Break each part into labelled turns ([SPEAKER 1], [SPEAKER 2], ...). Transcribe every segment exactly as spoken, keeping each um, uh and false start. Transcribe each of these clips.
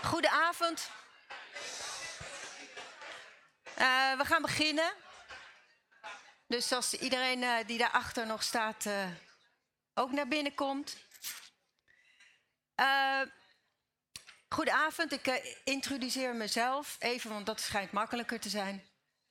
[SPEAKER 1] Goedenavond. Uh, we gaan beginnen. Dus als iedereen uh, die daarachter nog staat uh, ook naar binnen komt. Uh, goedenavond, ik uh, introduceer mezelf even, want dat schijnt makkelijker te zijn.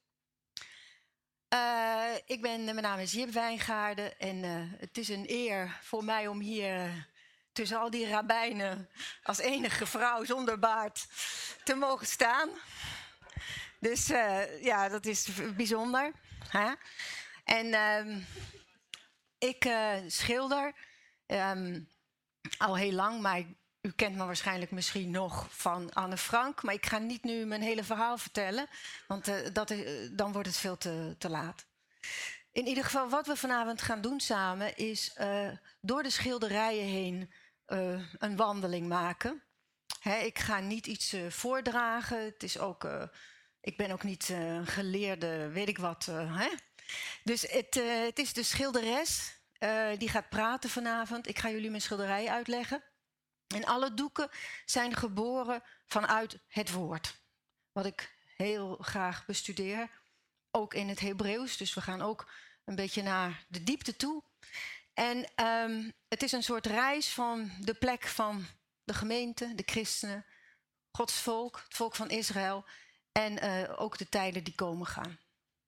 [SPEAKER 1] Uh, ik ben, mijn naam is Jip Wijngaarden en uh, het is een eer voor mij om hier uh, tussen al die rabbijnen als enige vrouw zonder baard te mogen staan. Dus uh, ja, dat is bijzonder. Hè? En uh, ik uh, schilder um, al heel lang, maar u kent me waarschijnlijk misschien nog van Anne Frank. Maar ik ga niet nu mijn hele verhaal vertellen, want uh, dat, uh, dan wordt het veel te, te laat. In ieder geval, wat we vanavond gaan doen samen is uh, door de schilderijen heen uh, een wandeling maken. Hè, ik ga niet iets uh, voordragen. Het is ook, uh, ik ben ook niet uh, een geleerde, weet ik wat. Uh, hè? Dus het, uh, het is de schilderes uh, die gaat praten vanavond. Ik ga jullie mijn schilderij uitleggen. En alle doeken zijn geboren vanuit het woord. Wat ik heel graag bestudeer. Ook in het Hebreeuws. Dus we gaan ook een beetje naar de diepte toe. En um, het is een soort reis van de plek van de gemeente, de christenen, Gods volk, het volk van Israël. En uh, ook de tijden die komen gaan.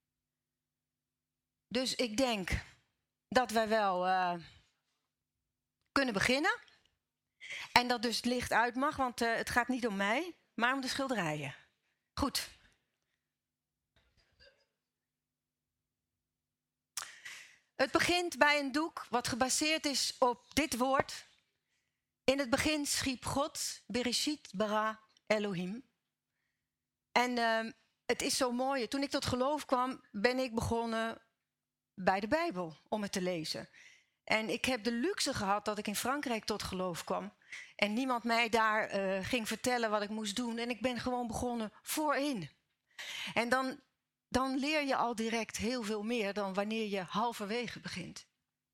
[SPEAKER 1] Dus ik denk dat wij wel uh, kunnen beginnen. En dat dus het licht uit mag, want uh, het gaat niet om mij, maar om de schilderijen. Goed. Het begint bij een doek wat gebaseerd is op dit woord. In het begin schiep God, Bereshit bara Elohim. En uh, het is zo mooi. Toen ik tot geloof kwam, ben ik begonnen bij de Bijbel om het te lezen. En ik heb de luxe gehad dat ik in Frankrijk tot geloof kwam. En niemand mij daar uh, ging vertellen wat ik moest doen. En ik ben gewoon begonnen voorin. En dan, dan leer je al direct heel veel meer dan wanneer je halverwege begint.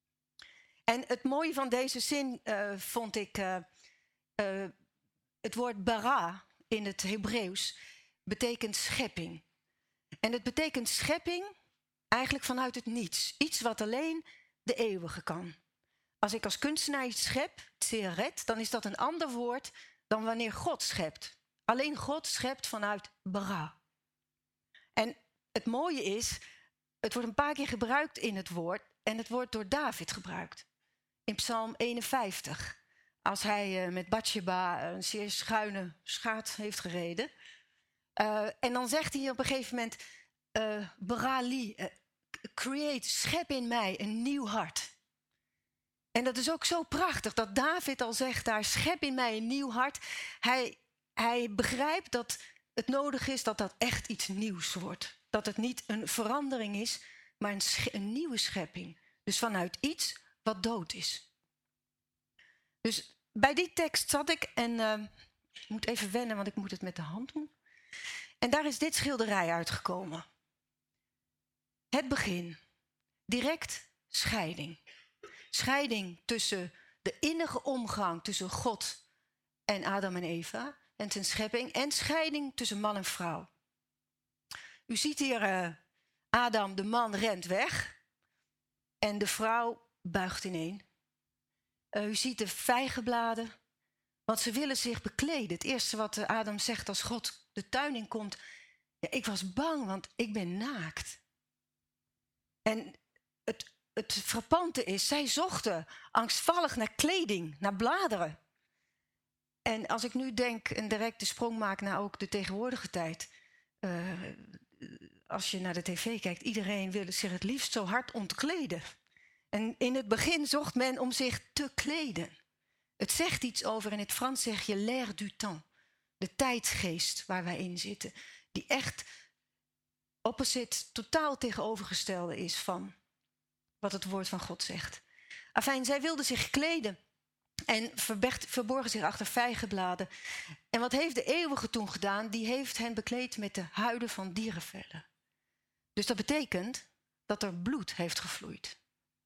[SPEAKER 1] En het mooie van deze zin uh, vond ik uh, uh, het woord bara in het Hebreeuws betekent schepping. En het betekent schepping eigenlijk vanuit het niets. Iets wat alleen de eeuwige kan. Als ik als kunstenaar iets schep, tseret, dan is dat een ander woord dan wanneer God schept. Alleen God schept vanuit bara. En het mooie is, het wordt een paar keer gebruikt in het woord en het wordt door David gebruikt. In Psalm eenenvijftig, als hij uh, met Batsheba een zeer schuine schaat heeft gereden. Uh, en dan zegt hij op een gegeven moment, uh, Barali, uh, create, schep in mij een nieuw hart. En dat is ook zo prachtig dat David al zegt daar, schep in mij een nieuw hart. Hij, hij begrijpt dat het nodig is dat dat echt iets nieuws wordt. Dat het niet een verandering is, maar een, sch- een nieuwe schepping. Dus vanuit iets wat dood is. Dus bij die tekst zat ik en uh, ik moet even wennen, want ik moet het met de hand doen. En daar is dit schilderij uitgekomen. Het begin. Direct scheiding. Scheiding tussen de innige omgang tussen God en Adam en Eva en zijn schepping. En scheiding tussen man en vrouw. U ziet hier uh, Adam, de man, rent weg. En de vrouw buigt ineen. Uh, u ziet de vijgenbladen. Want ze willen zich bekleden. Het eerste wat Adam zegt als God de tuin in komt. Ja, ik was bang, want ik ben naakt. En het, het frappante is, zij zochten angstvallig naar kleding, naar bladeren. En als ik nu denk en direct de sprong maak naar ook de tegenwoordige tijd. Uh, als je naar de tv kijkt, iedereen wil zich het liefst zo hard ontkleden. En in het begin zocht men om zich te kleden. Het zegt iets over, in het Frans zeg je l'air du temps. De tijdsgeest waar wij in zitten. Die echt opposite, totaal tegenovergestelde is van wat het woord van God zegt. Afijn, zij wilden zich kleden en verberg, verborgen zich achter vijgenbladen. En wat heeft de eeuwige toen gedaan? Die heeft hen bekleed met de huiden van dierenvellen. Dus dat betekent dat er bloed heeft gevloeid.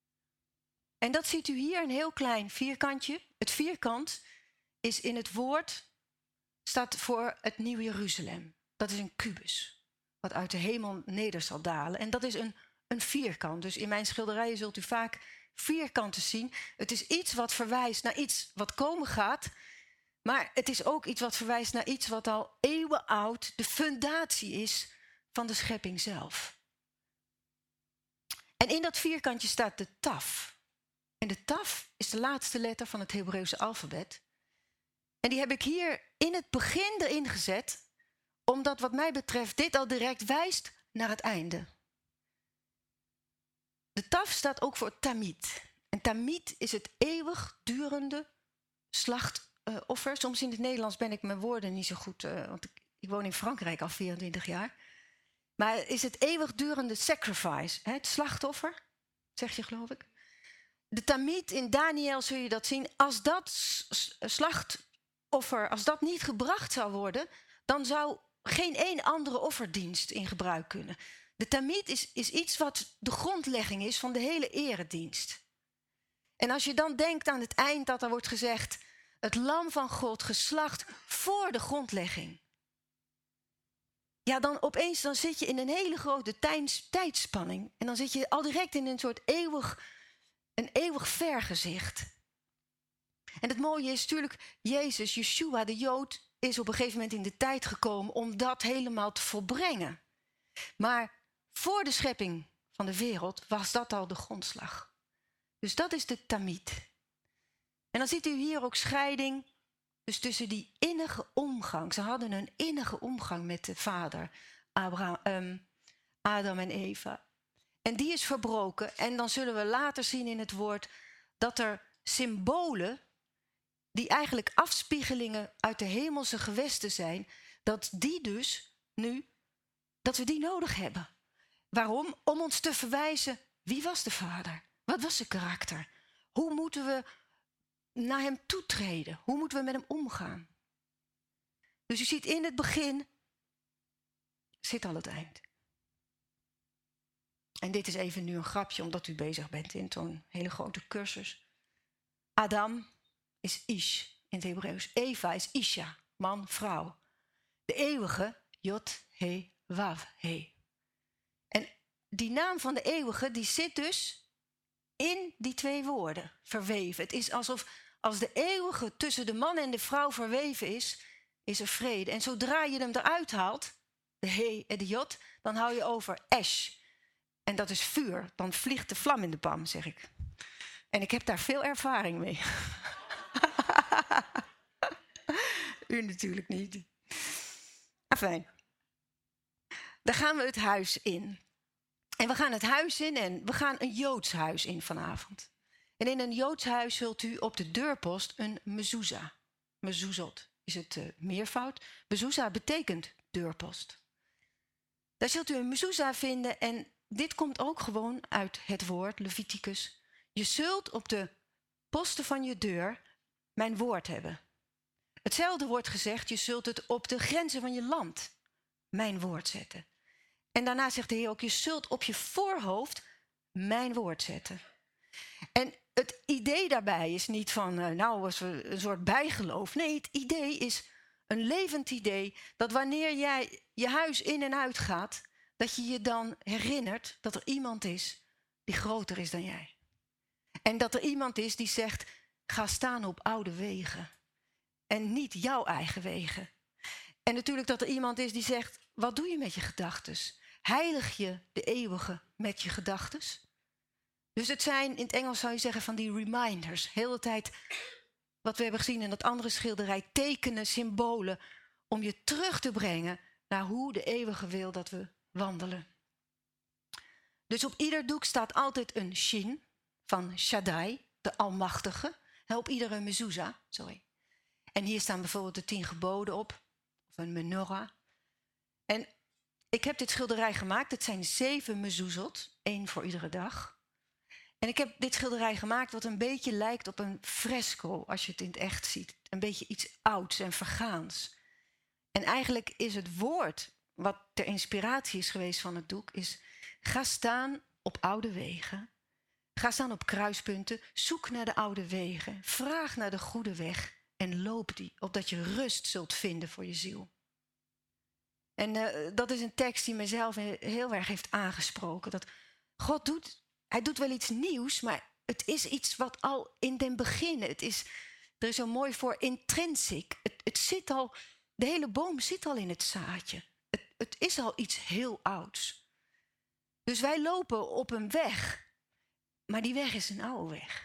[SPEAKER 1] En dat ziet u hier, een heel klein vierkantje. Het vierkant is in het woord staat voor het Nieuwe Jeruzalem. Dat is een kubus, wat uit de hemel neder zal dalen. En dat is een, een vierkant. Dus in mijn schilderijen zult u vaak vierkanten zien. Het is iets wat verwijst naar iets wat komen gaat. Maar het is ook iets wat verwijst naar iets wat al eeuwen oud de fundatie is van de schepping zelf. En in dat vierkantje staat de taf. En de taf is de laatste letter van het Hebreeuwse alfabet. En die heb ik hier in het begin erin gezet, omdat wat mij betreft dit al direct wijst naar het einde. De taf staat ook voor tamid. En tamid is het eeuwigdurende slachtoffer. Uh, Soms in het Nederlands ben ik mijn woorden niet zo goed, uh, want ik, ik woon in Frankrijk al vierentwintig jaar. Maar is het eeuwigdurende sacrifice, hè, het slachtoffer, zeg je geloof ik. De tamid in Daniel zul je dat zien. Als dat slachtoffer, als dat niet gebracht zou worden, dan zou geen één andere offerdienst in gebruik kunnen. De tamid is, is iets wat de grondlegging is van de hele eredienst. En als je dan denkt aan het eind dat er wordt gezegd, het lam van God geslacht voor de grondlegging. Ja, dan opeens dan zit je in een hele grote tijds, tijdspanning. En dan zit je al direct in een soort eeuwig, een eeuwig vergezicht. En het mooie is natuurlijk, Jezus, Yeshua, de Jood, is op een gegeven moment in de tijd gekomen om dat helemaal te volbrengen. Maar voor de schepping van de wereld was dat al de grondslag. Dus dat is de tamid. En dan ziet u hier ook scheiding. Dus tussen die innige omgang. Ze hadden een innige omgang met de vader, Abraham, um, Adam en Eva. En die is verbroken. En dan zullen we later zien in het woord dat er symbolen, die eigenlijk afspiegelingen uit de hemelse gewesten zijn, dat die dus nu, dat we die nodig hebben. Waarom? Om ons te verwijzen, wie was de vader? Wat was zijn karakter? Hoe moeten we naar hem toetreden? Hoe moeten we met hem omgaan? Dus u ziet in het begin zit al het eind. En dit is even nu een grapje, omdat u bezig bent in zo'n hele grote cursus. Adam is Ish in het Hebreeuws. Eva is Isha, man, vrouw. De eeuwige, Jod, He, Wav, He. En die naam van de eeuwige, die zit dus in die twee woorden verweven. Het is alsof als de eeuwige tussen de man en de vrouw verweven is, is er vrede. En zodra je hem eruit haalt, de He en de Jod, dan hou je over Esh. En dat is vuur. Dan vliegt de vlam in de pan, zeg ik. En ik heb daar veel ervaring mee. U natuurlijk niet. Afijn. Dan gaan we het huis in. En we gaan het huis in en we gaan een Joods huis in vanavond. En in een Joods huis zult u op de deurpost een mezuzah. Mezuzot is het uh, meervoud. Mezuzah betekent deurpost. Daar zult u een mezuzah vinden en dit komt ook gewoon uit het woord Leviticus. Je zult op de posten van je deur mijn woord hebben. Hetzelfde wordt gezegd, je zult het op de grenzen van je land mijn woord zetten. En daarna zegt de Heer ook, je zult op je voorhoofd mijn woord zetten. En het idee daarbij is niet van, uh, nou, was een soort bijgeloof. Nee, het idee is een levend idee dat wanneer jij je huis in en uit gaat, dat je je dan herinnert dat er iemand is die groter is dan jij. En dat er iemand is die zegt, ga staan op oude wegen. En niet jouw eigen wegen. En natuurlijk dat er iemand is die zegt, wat doe je met je gedachtes? Heilig je de eeuwige met je gedachtes? Dus het zijn, in het Engels zou je zeggen, van die reminders. Heel de tijd, wat we hebben gezien in dat andere schilderij, tekenen, symbolen, om je terug te brengen naar hoe de eeuwige wil dat we wandelen. Dus op ieder doek staat altijd een shin van Shaddai, de Almachtige. Op iedere mezuzah, sorry. En hier staan bijvoorbeeld de tien geboden op, of een menorah. En ik heb dit schilderij gemaakt. Het zijn zeven mezuzot, één voor iedere dag. En ik heb dit schilderij gemaakt wat een beetje lijkt op een fresco, als je het in het echt ziet. Een beetje iets ouds en vergaans. En eigenlijk is het woord wat ter inspiratie is geweest van het doek, is ga staan op oude wegen. Ga staan op kruispunten, zoek naar de oude wegen, vraag naar de goede weg en loop die, opdat je rust zult vinden voor je ziel. En uh, dat is een tekst die mezelf heel erg heeft aangesproken. Dat God doet, hij doet wel iets nieuws, maar het is iets wat al in den begin, het is, er is zo mooi voor intrinsic. Het, het zit al, de hele boom zit al in het zaadje. Het, het is al iets heel ouds. Dus wij lopen op een weg, maar die weg is een oude weg.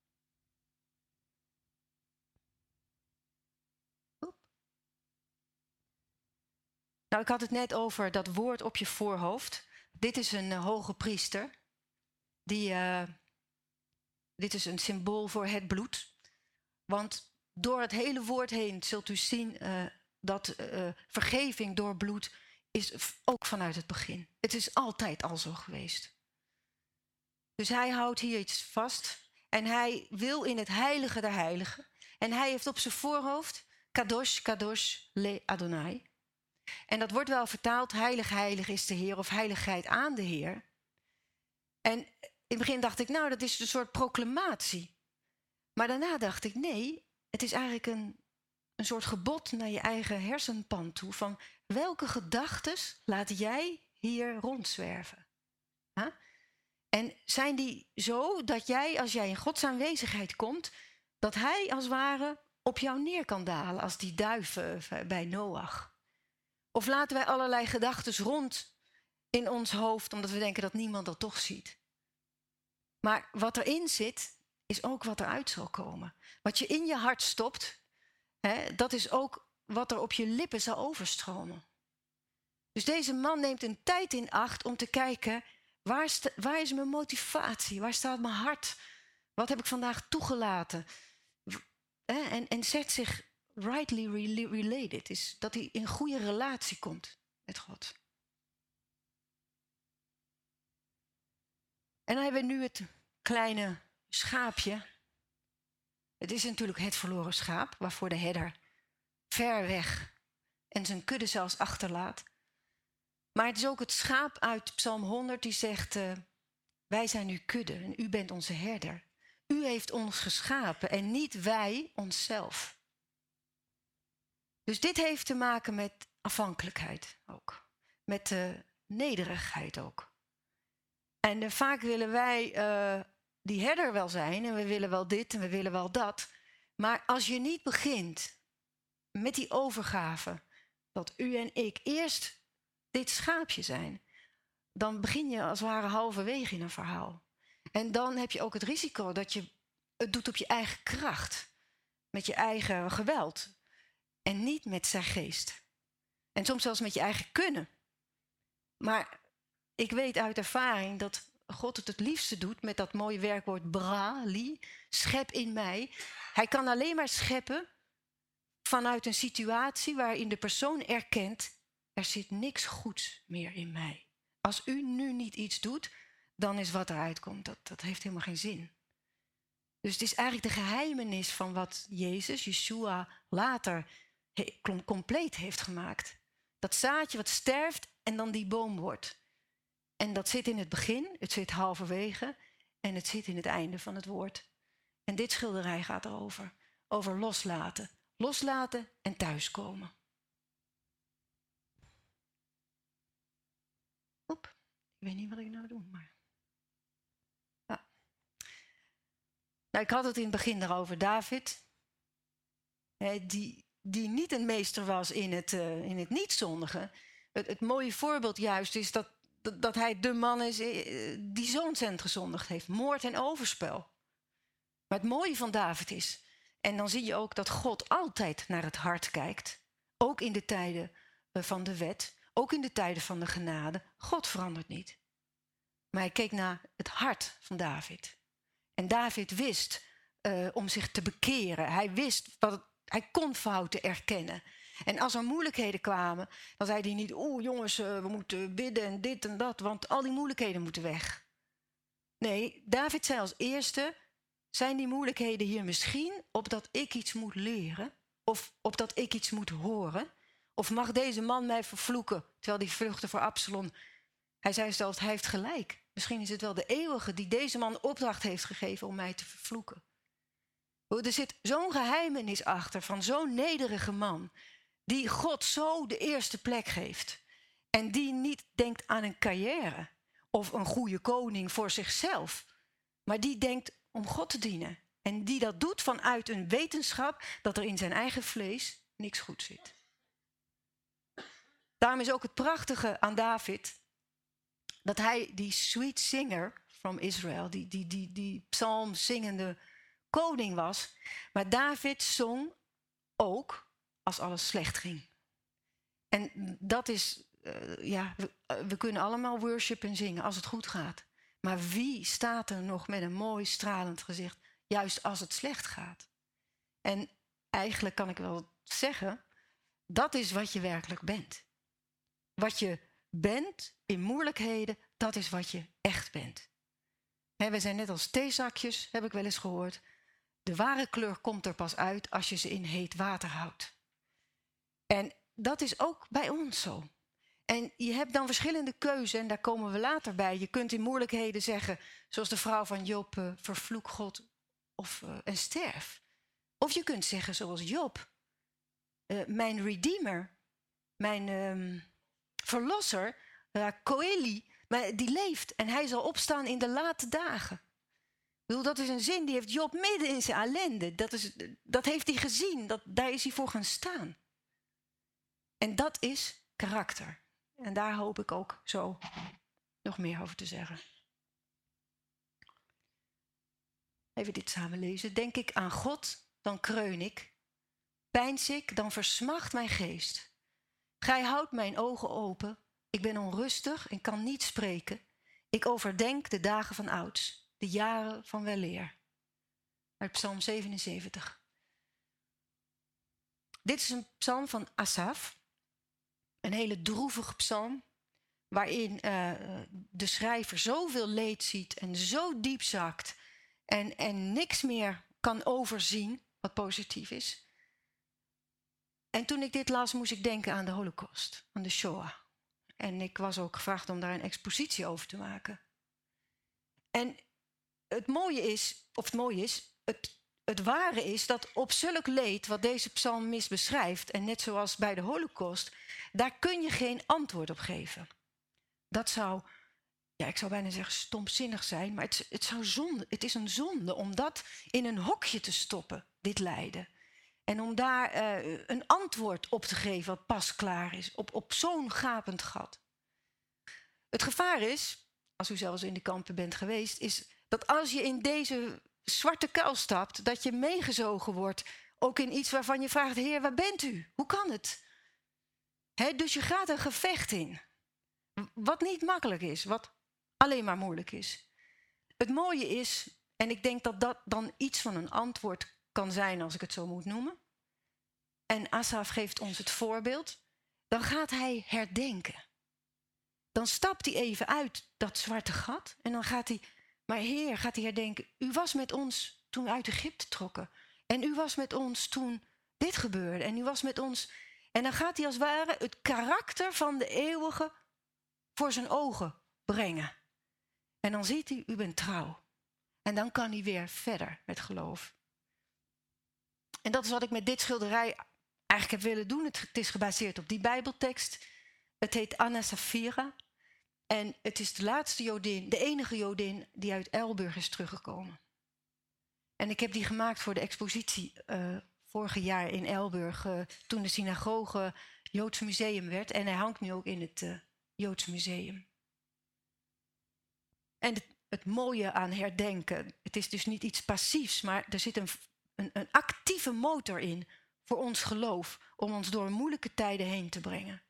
[SPEAKER 1] Nou, ik had het net over dat woord op je voorhoofd. Dit is een uh, hoge priester. Die, uh, dit is een symbool voor het bloed. Want door het hele woord heen zult u zien uh, dat uh, vergeving door bloed is ook vanuit het begin. Het is altijd al zo geweest. Dus hij houdt hier iets vast. En hij wil in het heilige der heiligen. En hij heeft op zijn voorhoofd Kadosh, Kadosh, Le Adonai. En dat wordt wel vertaald, heilig, heilig is de Heer, of heiligheid aan de Heer. En in het begin dacht ik, nou, dat is een soort proclamatie. Maar daarna dacht ik, nee, het is eigenlijk een, een soort gebod naar je eigen hersenpan toe. Van welke gedachtes laat jij hier rondzwerven? Huh? En zijn die zo dat jij, als jij in Gods aanwezigheid komt, dat hij als het ware op jou neer kan dalen als die duiven bij Noach? Of laten wij allerlei gedachten rond in ons hoofd, omdat we denken dat niemand dat toch ziet. Maar wat erin zit, is ook wat eruit zal komen. Wat je in je hart stopt, hè, dat is ook wat er op je lippen zal overstromen. Dus deze man neemt een tijd in acht om te kijken, waar, sta, waar is mijn motivatie? Waar staat mijn hart? Wat heb ik vandaag toegelaten? Hè, en, en zet zich rightly related, is dat hij in goede relatie komt met God. En dan hebben we nu het kleine schaapje. Het is natuurlijk het verloren schaap, waarvoor de herder ver weg en zijn kudde zelfs achterlaat. Maar het is ook het schaap uit Psalm honderd die zegt, uh, wij zijn uw kudde en u bent onze herder. U heeft ons geschapen en niet wij onszelf. Dus dit heeft te maken met afhankelijkheid ook. Met uh, nederigheid ook. En uh, vaak willen wij uh, die herder wel zijn. En we willen wel dit en we willen wel dat. Maar als je niet begint met die overgave. Dat u en ik eerst dit schaapje zijn. Dan begin je als het ware halverwege in een verhaal. En dan heb je ook het risico dat je het doet op je eigen kracht. Met je eigen geweld. En niet met zijn geest. En soms zelfs met je eigen kunnen. Maar ik weet uit ervaring dat God het het liefste doet met dat mooie werkwoord bra, li, schep in mij. Hij kan alleen maar scheppen vanuit een situatie waarin de persoon erkent, er zit niks goeds meer in mij. Als u nu niet iets doet, dan is wat eruit komt, dat, dat heeft helemaal geen zin. Dus het is eigenlijk de geheimenis van wat Jezus, Yeshua, later he, compleet heeft gemaakt. Dat zaadje wat sterft en dan die boom wordt. En dat zit in het begin, het zit halverwege en het zit in het einde van het woord. En dit schilderij gaat erover, over loslaten. Loslaten en thuiskomen. Oep, ik weet niet wat ik nou doe, maar... Ja. Nou, ik had het in het begin erover, David. Hè, die, die niet een meester was in het, uh, in het niet-zondigen. Het, het mooie voorbeeld juist is dat, dat, dat hij de man is uh, die zo ontzettend gezondigd heeft. Moord en overspel. Maar het mooie van David is... En dan zie je ook dat God altijd naar het hart kijkt. Ook in de tijden van de wet. Ook in de tijden van de genade. God verandert niet. Maar hij keek naar het hart van David. En David wist uh, om zich te bekeren. Hij wist wat het, hij kon fouten erkennen. En als er moeilijkheden kwamen, dan zei hij niet... oeh jongens, uh, we moeten bidden en dit en dat, want al die moeilijkheden moeten weg. Nee, David zei als eerste... Zijn die moeilijkheden hier misschien opdat ik iets moet leren? Of opdat ik iets moet horen? Of mag deze man mij vervloeken, terwijl hij vluchtte voor Absalom? Hij zei zelfs, hij heeft gelijk. Misschien is het wel de eeuwige die deze man opdracht heeft gegeven om mij te vervloeken. Er zit zo'n geheimenis achter van zo'n nederige man, die God zo de eerste plek geeft. En die niet denkt aan een carrière of een goede koning voor zichzelf. Maar die denkt om God te dienen. En die dat doet vanuit een wetenschap dat er in zijn eigen vlees niks goed zit. Daarom is ook het prachtige aan David, dat hij die sweet singer from Israel, die, die, die, die psalmzingende koning was. Maar David zong ook als alles slecht ging. En dat is, uh, ja, we, uh, we kunnen allemaal worship en zingen als het goed gaat. Maar wie staat er nog met een mooi stralend gezicht, juist als het slecht gaat? En eigenlijk kan ik wel zeggen, dat is wat je werkelijk bent. Wat je bent in moeilijkheden, dat is wat je echt bent. He, we zijn net als theezakjes, heb ik wel eens gehoord. De ware kleur komt er pas uit als je ze in heet water houdt. En dat is ook bij ons zo. En je hebt dan verschillende keuzes en daar komen we later bij. Je kunt in moeilijkheden zeggen, zoals de vrouw van Job, uh, vervloek God of, uh, en sterf. Of je kunt zeggen zoals Job, uh, mijn redeemer, mijn um, verlosser, uh, Koeli, maar die leeft en hij zal opstaan in de late dagen. Ik bedoel, dat is een zin, die heeft Job midden in zijn ellende. Dat, is, dat heeft hij gezien, dat, daar is hij voor gaan staan. En dat is karakter. En daar hoop ik ook zo nog meer over te zeggen. Even dit samen lezen. Denk ik aan God, dan kreun ik. Peins ik, dan versmacht mijn geest. Gij houdt mijn ogen open. Ik ben onrustig en kan niet spreken. Ik overdenk de dagen van ouds, de jaren van weleer. Uit Psalm zevenenzeventig. Dit is een psalm van Asaf. Een hele droevige psalm, waarin uh, de schrijver zoveel leed ziet en zo diep zakt en, en niks meer kan overzien wat positief is. En toen ik dit las, moest ik denken aan de Holocaust, aan de Shoah. En ik was ook gevraagd om daar een expositie over te maken. En het mooie is, of het mooie is, het, het ware is dat op zulk leed wat deze psalmist beschrijft, en net zoals bij de Holocaust, daar kun je geen antwoord op geven. Dat zou, ja, ik zou bijna zeggen stomzinnig zijn, maar het, het, zou zonde, het is een zonde om dat in een hokje te stoppen, dit lijden. En om daar uh, een antwoord op te geven wat pas klaar is, op, op zo'n gapend gat. Het gevaar is, als u zelfs in de kampen bent geweest, is dat als je in deze zwarte kuil stapt, dat je meegezogen wordt, ook in iets waarvan je vraagt, Heer, waar bent u? Hoe kan het? He, dus je gaat een gevecht in. Wat niet makkelijk is, wat alleen maar moeilijk is. Het mooie is, en ik denk dat dat dan iets van een antwoord kan zijn, als ik het zo moet noemen. En Asaf geeft ons het voorbeeld. Dan gaat hij herdenken. Dan stapt hij even uit dat zwarte gat. En dan gaat hij, maar Heer, gaat hij herdenken. U was met ons toen we uit Egypte trokken. En u was met ons toen dit gebeurde. En u was met ons. En dan gaat hij als het ware het karakter van de eeuwige voor zijn ogen brengen. En dan ziet hij, u bent trouw. En dan kan hij weer verder met geloof. En dat is wat ik met dit schilderij eigenlijk heb willen doen. Het, het is gebaseerd op die Bijbeltekst. Het heet Anna Safira. En het is de laatste Jodin, de enige Jodin die uit Elburg is teruggekomen. En ik heb die gemaakt voor de expositie uh, vorig jaar in Elburg, uh, toen de synagoge Joods museum werd. En hij hangt nu ook in het uh, Joods museum. En het, het mooie aan herdenken, het is dus niet iets passiefs, maar er zit een, een, een actieve motor in voor ons geloof, om ons door moeilijke tijden heen te brengen.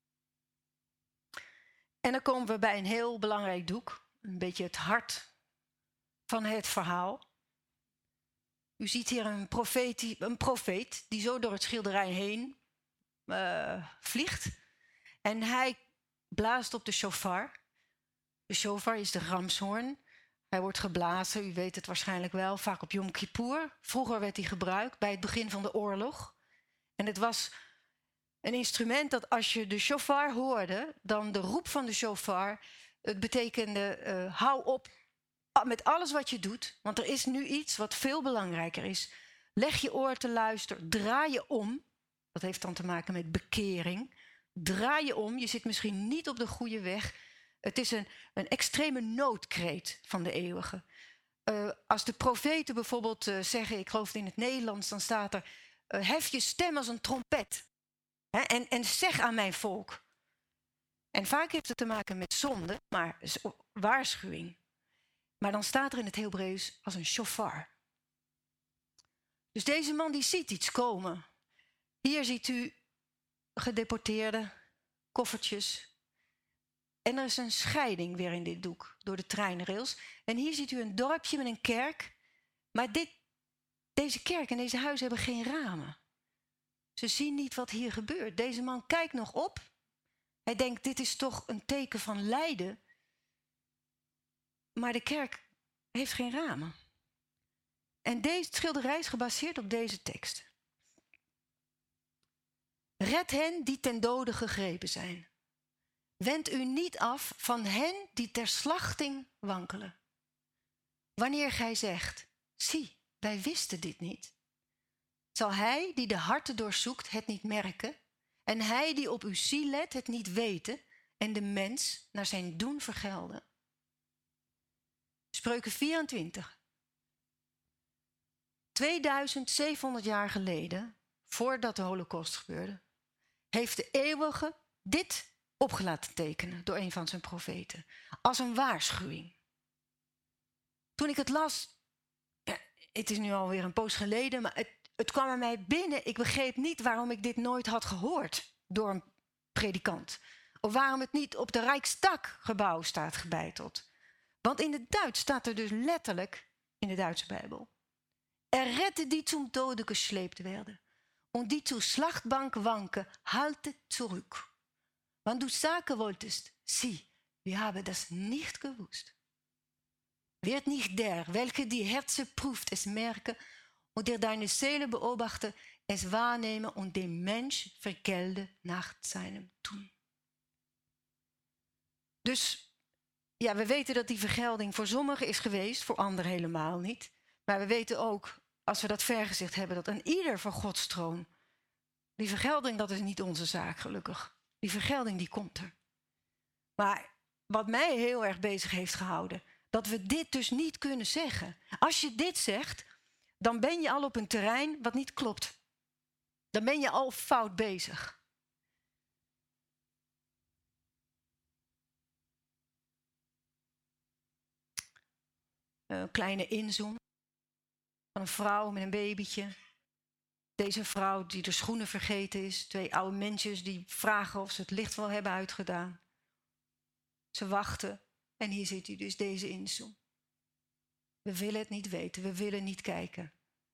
[SPEAKER 1] En dan komen we bij een heel belangrijk doek, een beetje het hart van het verhaal. U ziet hier een, profeet, een profeet die zo door het schilderij heen uh, vliegt. En hij blaast op de shofar. De shofar is de ramshoorn. Hij wordt geblazen, u weet het waarschijnlijk wel, vaak op Yom Kippur. Vroeger werd hij gebruikt bij het begin van de oorlog. En het was een instrument dat als je de shofar hoorde, dan de roep van de shofar, het betekende uh, hou op met alles wat je doet, want er is nu iets wat veel belangrijker is. Leg je oor te luisteren, draai je om. Dat heeft dan te maken met bekering. Draai je om, je zit misschien niet op de goede weg. Het is een, een extreme noodkreet van de eeuwige. Uh, als de profeten bijvoorbeeld uh, zeggen, ik geloof in het Nederlands, dan staat er, uh, hef je stem als een trompet. Hè, en, en zeg aan mijn volk. En vaak heeft het te maken met zonde, maar waarschuwing. Maar dan staat er in het Hebreeuws als een shofar. Dus deze man die ziet iets komen. Hier ziet u gedeporteerde koffertjes. En er is een scheiding weer in dit doek door de treinrails. En hier ziet u een dorpje met een kerk. Maar dit, deze kerk en deze huizen hebben geen ramen. Ze zien niet wat hier gebeurt. Deze man kijkt nog op. Hij denkt, dit is toch een teken van lijden. Maar de kerk heeft geen ramen. En deze schilderij is gebaseerd op deze tekst. Red hen die ten dode gegrepen zijn. Wend u niet af van hen die ter slachting wankelen. Wanneer gij zegt, zie, wij wisten dit niet. Zal hij die de harten doorzoekt het niet merken, en hij die op uw ziel let het niet weten, en de mens naar zijn doen vergelden. Spreuken vierentwintig. tweeduizendzevenhonderd jaar geleden, voordat de Holocaust gebeurde, heeft de eeuwige dit op laten tekenen door een van zijn profeten. Als een waarschuwing. Toen ik het las, ja, het is nu alweer een poos geleden, maar het, het kwam bij mij binnen. Ik begreep niet waarom ik dit nooit had gehoord door een predikant. Of waarom het niet op de Rijksdaggebouw staat gebeiteld. Want in het Duits staat er dus letterlijk, in de Duitse Bijbel, er rette die zum Tode gesleept werden. Und die zur Schlachtbank wanken, halte zurück. Want du sagen wolltest, zie, wir haben das nicht gewusst. Wird nicht der, welche die Herzen prüft, es merken, und der deine Seele beobachte, es wahrnehmen und dem Mensch vergelde nach seinem Tun. Dus, ja, we weten dat die vergelding voor sommigen is geweest, voor anderen helemaal niet. Maar we weten ook, als we dat vergezicht hebben, dat aan ieder voor Gods troon, die vergelding, dat is niet onze zaak, gelukkig. Die vergelding, die komt er. Maar wat mij heel erg bezig heeft gehouden, dat we dit dus niet kunnen zeggen. Als je dit zegt, dan ben je al op een terrein wat niet klopt. Dan ben je al fout bezig. Een kleine inzoom van een vrouw met een babytje. Deze vrouw die de schoenen vergeten is. Twee oude mensjes die vragen of ze het licht wel hebben uitgedaan. Ze wachten en hier zit hij dus, deze inzoom. We willen het niet weten, we willen niet kijken.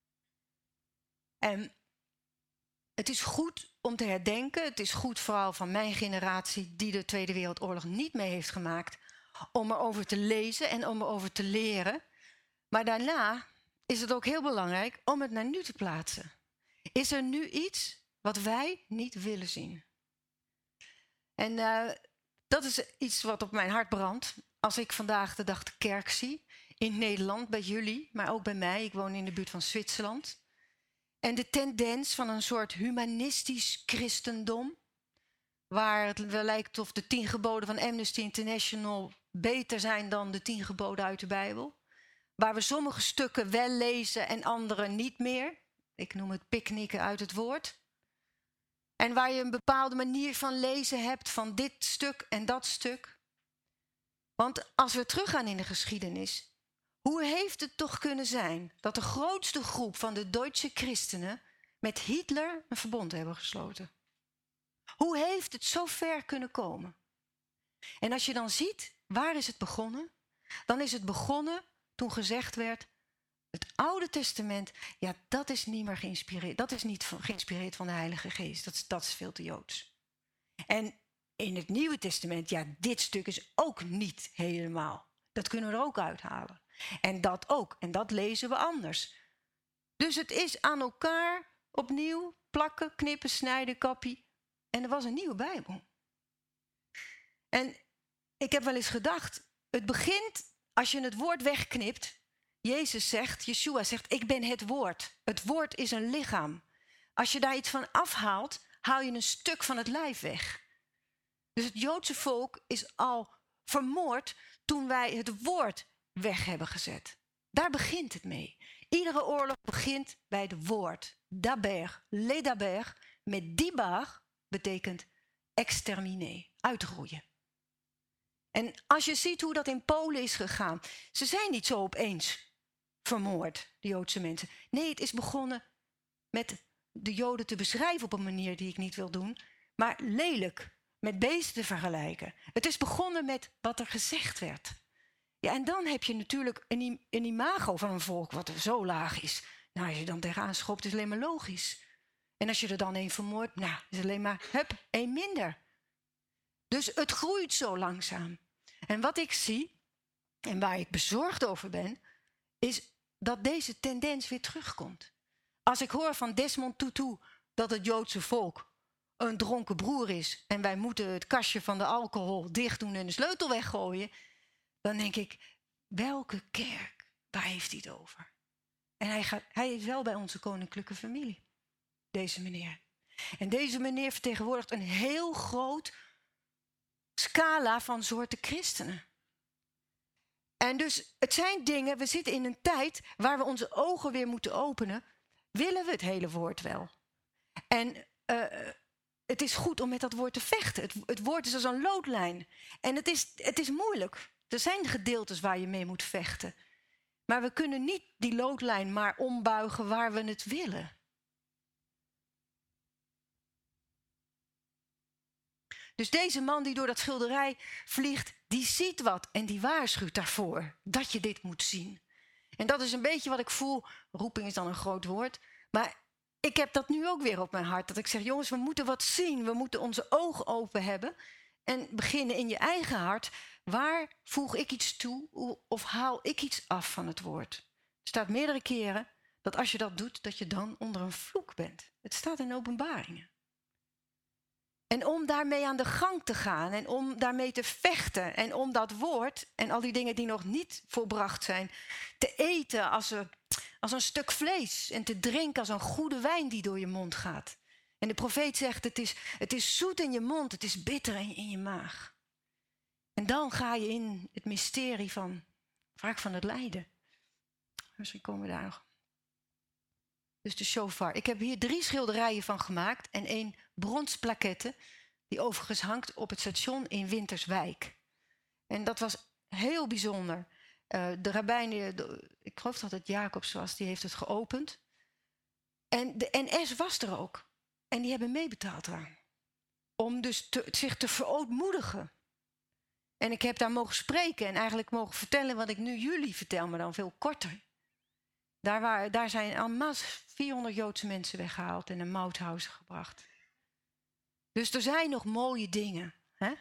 [SPEAKER 1] En het is goed om te herdenken. Het is goed vooral van mijn generatie die de Tweede Wereldoorlog niet mee heeft gemaakt, om erover te lezen en om erover te leren. Maar daarna is het ook heel belangrijk om het naar nu te plaatsen. Is er nu iets wat wij niet willen zien? En uh, dat is iets wat op mijn hart brandt. Als ik vandaag de dag de kerk zie, in Nederland, bij jullie, maar ook bij mij. Ik woon in de buurt van Zwitserland. En de tendens van een soort humanistisch christendom, waar het wel lijkt of de tien geboden van Amnesty International beter zijn dan de tien geboden uit de Bijbel. Waar we sommige stukken wel lezen en andere niet meer. Ik noem het picknicken uit het woord. En waar je een bepaalde manier van lezen hebt van dit stuk en dat stuk. Want als we teruggaan in de geschiedenis, hoe heeft het toch kunnen zijn dat de grootste groep van de Duitse christenen met Hitler een verbond hebben gesloten? Hoe heeft het zo ver kunnen komen? En als je dan ziet, waar is het begonnen? Dan is het begonnen toen gezegd werd, het Oude Testament, ja, dat is niet meer geïnspireerd. Dat is niet geïnspireerd van de Heilige Geest. Dat is, dat is veel te Joods. En in het Nieuwe Testament, ja, dit stuk is ook niet helemaal. Dat kunnen we er ook uithalen. En dat ook. En dat lezen we anders. Dus het is aan elkaar opnieuw plakken, knippen, snijden, kappie. En er was een nieuwe Bijbel. En ik heb wel eens gedacht, het begint, als je het woord wegknipt, Jezus zegt, Yeshua zegt, ik ben het woord. Het woord is een lichaam. Als je daar iets van afhaalt, haal je een stuk van het lijf weg. Dus het Joodse volk is al vermoord toen wij het woord weg hebben gezet. Daar begint het mee. Iedere oorlog begint bij het woord. Daber, ledaber, met dibar betekent exterminer, uitroeien. En als je ziet hoe dat in Polen is gegaan, ze zijn niet zo opeens vermoord, de Joodse mensen. Nee, het is begonnen met de Joden te beschrijven op een manier die ik niet wil doen, maar lelijk, met beesten te vergelijken. Het is begonnen met wat er gezegd werd. Ja, en dan heb je natuurlijk een, een imago van een volk wat zo laag is. Nou, als je dan tegenaan schopt, is het alleen maar logisch. En als je er dan één vermoordt, nou, is het alleen maar, hup, één minder. Dus het groeit zo langzaam. En wat ik zie, en waar ik bezorgd over ben, is dat deze tendens weer terugkomt. Als ik hoor van Desmond Tutu dat het Joodse volk een dronken broer is en wij moeten het kastje van de alcohol dicht doen en de sleutel weggooien, dan denk ik, welke kerk, waar heeft hij het over? En hij, gaat, hij is wel bij onze koninklijke familie, deze meneer. En deze meneer vertegenwoordigt een heel groot scala van soorten christenen. En dus het zijn dingen, we zitten in een tijd waar we onze ogen weer moeten openen. Willen we het hele woord wel? En uh, het is goed om met dat woord te vechten. Het, het woord is als een loodlijn. En het is, het is moeilijk. Er zijn gedeeltes waar je mee moet vechten. Maar we kunnen niet die loodlijn maar ombuigen waar we het willen. Dus deze man die door dat schilderij vliegt, die ziet wat en die waarschuwt daarvoor dat je dit moet zien. En dat is een beetje wat ik voel. Roeping is dan een groot woord. Maar ik heb dat nu ook weer op mijn hart. Dat ik zeg, jongens, we moeten wat zien. We moeten onze ogen open hebben. En beginnen in je eigen hart. Waar voeg ik iets toe of haal ik iets af van het woord? Er staat meerdere keren dat als je dat doet, dat je dan onder een vloek bent. Het staat in Openbaringen. En om daarmee aan de gang te gaan en om daarmee te vechten en om dat woord en al die dingen die nog niet volbracht zijn, te eten als een, als een stuk vlees en te drinken als een goede wijn die door je mond gaat. En de profeet zegt, het is, het is zoet in je mond, het is bitter in, in je maag. En dan ga je in het mysterie van, vaak van het lijden. Misschien komen we daar nog. Dus de shofar. Ik heb hier drie schilderijen van gemaakt en één bronsplaquette die overigens hangt op het station in Winterswijk. En dat was heel bijzonder. Uh, de rabbijn, de, ik geloof dat het Jacobs was, die heeft het geopend. En de N S was er ook. En die hebben meebetaald eraan. Om dus te, zich te verootmoedigen. En ik heb daar mogen spreken en eigenlijk mogen vertellen wat ik nu jullie vertel, maar dan veel korter. Daar, waren, daar zijn en masse vierhonderd Joodse mensen weggehaald en een Mauthausen gebracht. Dus er zijn nog mooie dingen. Hè?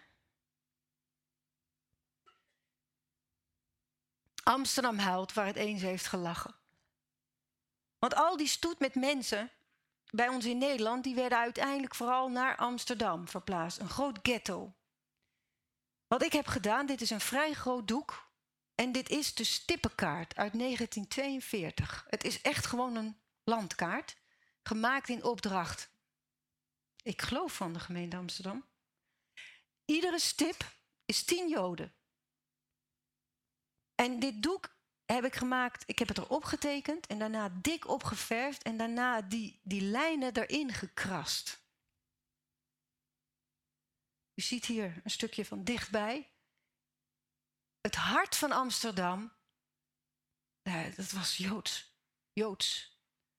[SPEAKER 1] Amsterdam huilt waar het eens heeft gelachen. Want al die stoet met mensen bij ons in Nederland, die werden uiteindelijk vooral naar Amsterdam verplaatst. Een groot ghetto. Wat ik heb gedaan, dit is een vrij groot doek. En dit is de stippenkaart uit negentien tweeënveertig. Het is echt gewoon een landkaart. Gemaakt in opdracht, ik geloof van de gemeente Amsterdam. Iedere stip is tien Joden. En dit doek heb ik gemaakt, ik heb het erop getekend en daarna dik opgeverfd en daarna die, die lijnen erin gekrast. U ziet hier een stukje van dichtbij. Het hart van Amsterdam, nou, dat was Joods. Joods.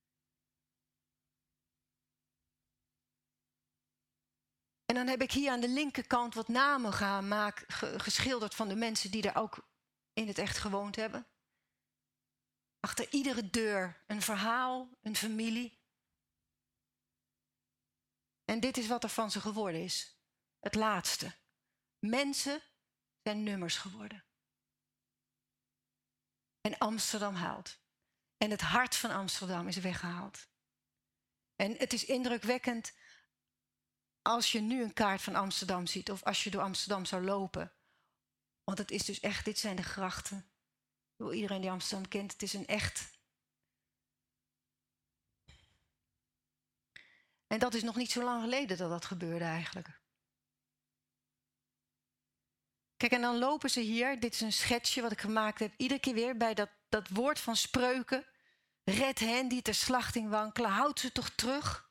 [SPEAKER 1] En dan heb ik hier aan de linkerkant wat namen gemaakt, geschilderd van de mensen die daar ook in het echt gewoond hebben. Achter iedere deur een verhaal, een familie. En dit is wat er van ze geworden is. Het laatste. Mensen zijn nummers geworden. En Amsterdam huilt. En het hart van Amsterdam is weggehaald. En het is indrukwekkend als je nu een kaart van Amsterdam ziet of als je door Amsterdam zou lopen. Want het is dus echt, dit zijn de grachten. Iedereen die Amsterdam kent, het is een echt. En dat is nog niet zo lang geleden dat dat gebeurde eigenlijk. Kijk, en dan lopen ze hier. Dit is een schetsje wat ik gemaakt heb. Iedere keer weer bij dat, dat woord van spreuken. Red hen die ter slachting wankelen. Houd ze toch terug.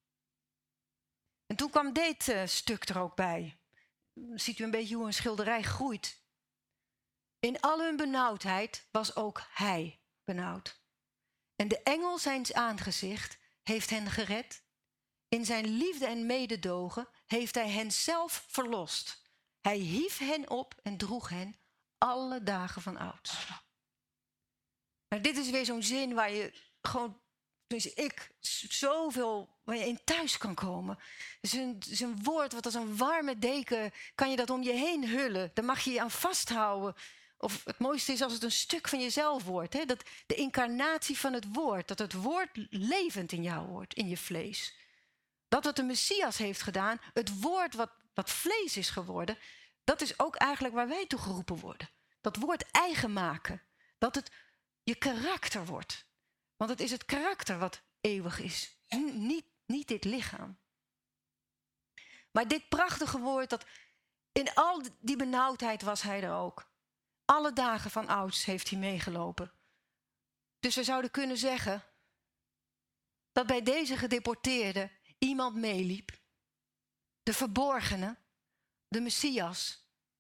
[SPEAKER 1] En toen kwam dit uh, stuk er ook bij. Dan ziet u een beetje hoe een schilderij groeit. In al hun benauwdheid was ook hij benauwd. En de engel zijns aangezicht heeft hen gered. In zijn liefde en mededogen heeft hij hen zelf verlost. Hij hief hen op en droeg hen alle dagen van ouds. Nou, dit is weer zo'n zin waar je gewoon, dus ik, zoveel, waar je in thuis kan komen. Het is een, het is een woord wat als een warme deken, kan je dat om je heen hullen. Daar mag je je aan vasthouden. Of het mooiste is als het een stuk van jezelf wordt. Hè? Dat de incarnatie van het woord, dat het woord levend in jou wordt, in je vlees. Dat wat de Messias heeft gedaan, het woord wat, wat vlees is geworden, dat is ook eigenlijk waar wij toe geroepen worden. Dat woord eigen maken. Dat het je karakter wordt. Want het is het karakter wat eeuwig is. Niet, niet dit lichaam. Maar dit prachtige woord, dat in al die benauwdheid was hij er ook. Alle dagen van ouds heeft hij meegelopen. Dus we zouden kunnen zeggen dat bij deze gedeporteerden iemand meeliep. De verborgene, de Messias.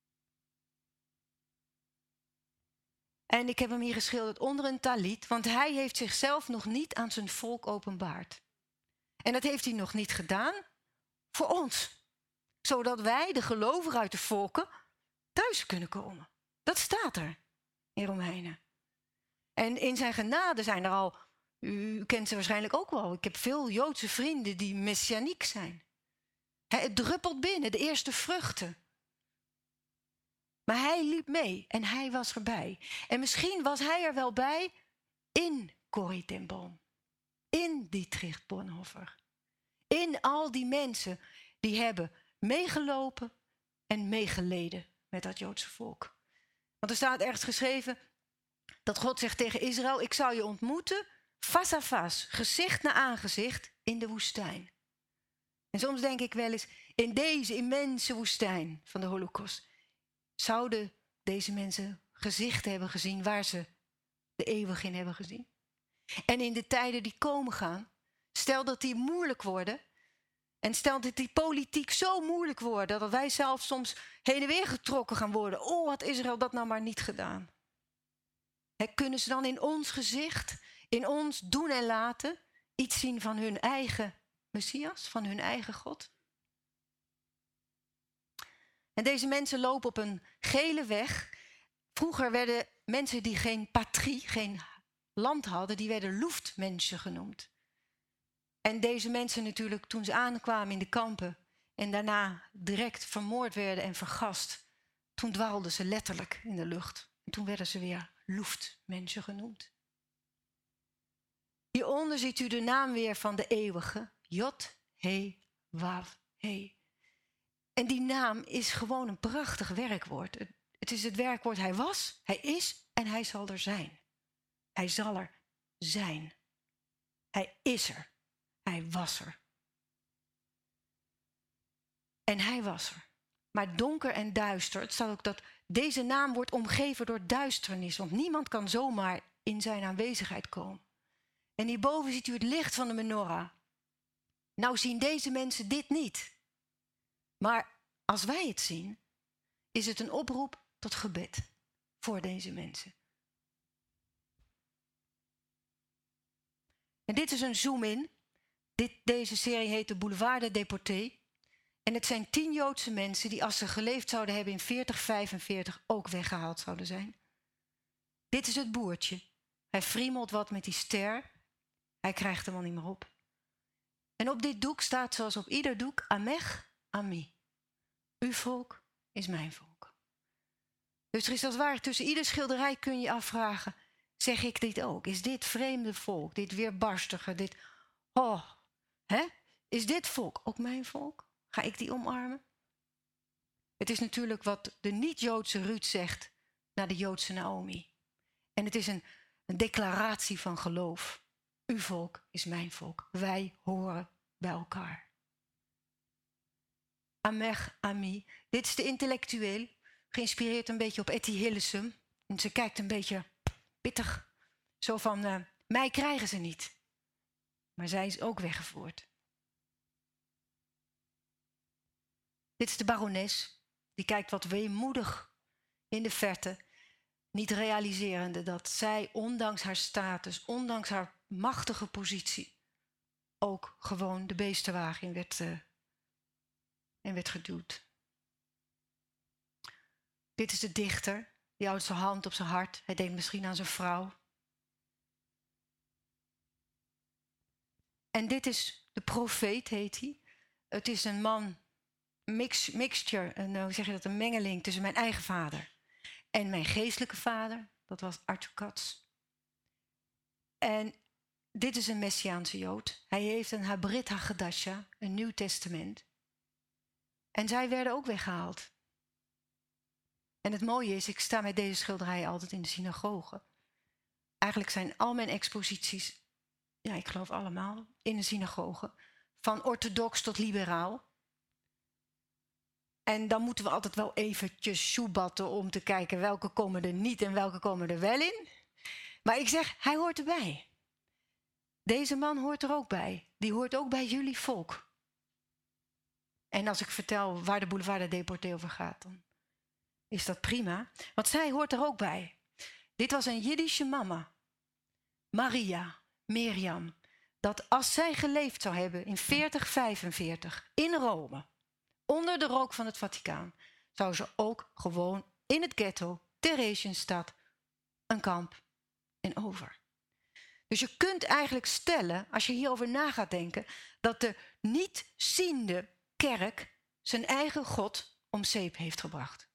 [SPEAKER 1] En ik heb hem hier geschilderd onder een taliet, want hij heeft zichzelf nog niet aan zijn volk openbaard. En dat heeft hij nog niet gedaan voor ons. Zodat wij, de gelovigen uit de volken, thuis kunnen komen. Dat staat er in Romeinen. En in zijn genade zijn er al, u kent ze waarschijnlijk ook wel, ik heb veel Joodse vrienden die messianiek zijn. Het druppelt binnen, de eerste vruchten. Maar hij liep mee en hij was erbij. En misschien was hij er wel bij in Corrie ten Boom. In Dietrich Bonhoeffer. In al die mensen die hebben meegelopen en meegeleden met dat Joodse volk. Want er staat ergens geschreven dat God zegt tegen Israël, ik zal je ontmoeten, face à face, gezicht naar aangezicht in de woestijn. En soms denk ik wel eens, in deze immense woestijn van de Holocaust zouden deze mensen gezichten hebben gezien waar ze de eeuwig in hebben gezien. En in de tijden die komen gaan, stel dat die moeilijk worden, en stel dat die politiek zo moeilijk worden, dat wij zelf soms heen en weer getrokken gaan worden. Oh, had Israël dat nou maar niet gedaan. He, kunnen ze dan in ons gezicht, in ons doen en laten, iets zien van hun eigen Messias, van hun eigen God? En deze mensen lopen op een gele weg. Vroeger werden mensen die geen patrie, geen land hadden, die werden Luftmenschen genoemd. En deze mensen natuurlijk, toen ze aankwamen in de kampen en daarna direct vermoord werden en vergast, toen dwaalden ze letterlijk in de lucht. En toen werden ze weer Luftmenschen genoemd. Hieronder ziet u de naam weer van de eeuwige, Jod, He, Wav, He. En die naam is gewoon een prachtig werkwoord. Het, het is het werkwoord hij was, hij is en hij zal er zijn. Hij zal er zijn. Hij is er. Hij was er. En hij was er. Maar donker en duister. Het staat ook dat deze naam wordt omgeven door duisternis. Want niemand kan zomaar in zijn aanwezigheid komen. En hierboven ziet u het licht van de menorah. Nou zien deze mensen dit niet. Maar als wij het zien, is het een oproep tot gebed voor deze mensen. En dit is een zoom-in. Dit, deze serie heet de Boulevard des Déportés. En het zijn tien Joodse mensen die als ze geleefd zouden hebben in veertig vijfenveertig ook weggehaald zouden zijn. Dit is het boertje. Hij friemelt wat met die ster. Hij krijgt hem al niet meer op. En op dit doek staat zoals op ieder doek Amech Ami. Uw volk is mijn volk. Dus er is als het ware tussen ieder schilderij kun je afvragen, zeg ik dit ook? Is dit vreemde volk, dit weerbarstige, dit, oh, hè? Is dit volk ook mijn volk? Ga ik die omarmen? Het is natuurlijk wat de niet-Joodse Ruth zegt naar de Joodse Naomi. En het is een, een declaratie van geloof. Uw volk is mijn volk. Wij horen bij elkaar. Amer, Ami. Dit is de intellectueel. Geïnspireerd een beetje op Etty Hillesum. En ze kijkt een beetje pittig. Zo van, uh, mij krijgen ze niet. Maar zij is ook weggevoerd. Dit is de barones. Die kijkt wat weemoedig in de verte. Niet realiserende dat zij, ondanks haar status, ondanks haar machtige positie, ook gewoon de beestenwagen in werd, uh, en werd geduwd. Dit is de dichter. Die houdt zijn hand op zijn hart. Hij denkt misschien aan zijn vrouw. En dit is de profeet, heet hij. Het is een man, mix, mixture, een, hoe zeg je dat, een mengeling tussen mijn eigen vader en mijn geestelijke vader. Dat was Arthur Katz. En dit is een Messiaanse Jood. Hij heeft een Habrit HaGadasha, een Nieuw Testament. En zij werden ook weggehaald. En het mooie is, ik sta met deze schilderijen altijd in de synagoge. Eigenlijk zijn al mijn exposities, ja, ik geloof allemaal, in de synagoge. Van orthodox tot liberaal. En dan moeten we altijd wel eventjes sjoebatten om te kijken welke komen er niet en welke komen er wel in. Maar ik zeg, hij hoort erbij. Deze man hoort er ook bij. Die hoort ook bij jullie volk. En als ik vertel waar de Boulevard de Déportés over gaat, dan is dat prima. Want zij hoort er ook bij. Dit was een Jiddische mama. Maria, Mirjam. Dat als zij geleefd zou hebben in veertig vijfenveertig in Rome, onder de rook van het Vaticaan, zou ze ook gewoon in het ghetto, Theresienstadt, een kamp en over. Dus je kunt eigenlijk stellen, als je hierover na gaat denken, dat de niet ziende kerk zijn eigen God om zeep heeft gebracht.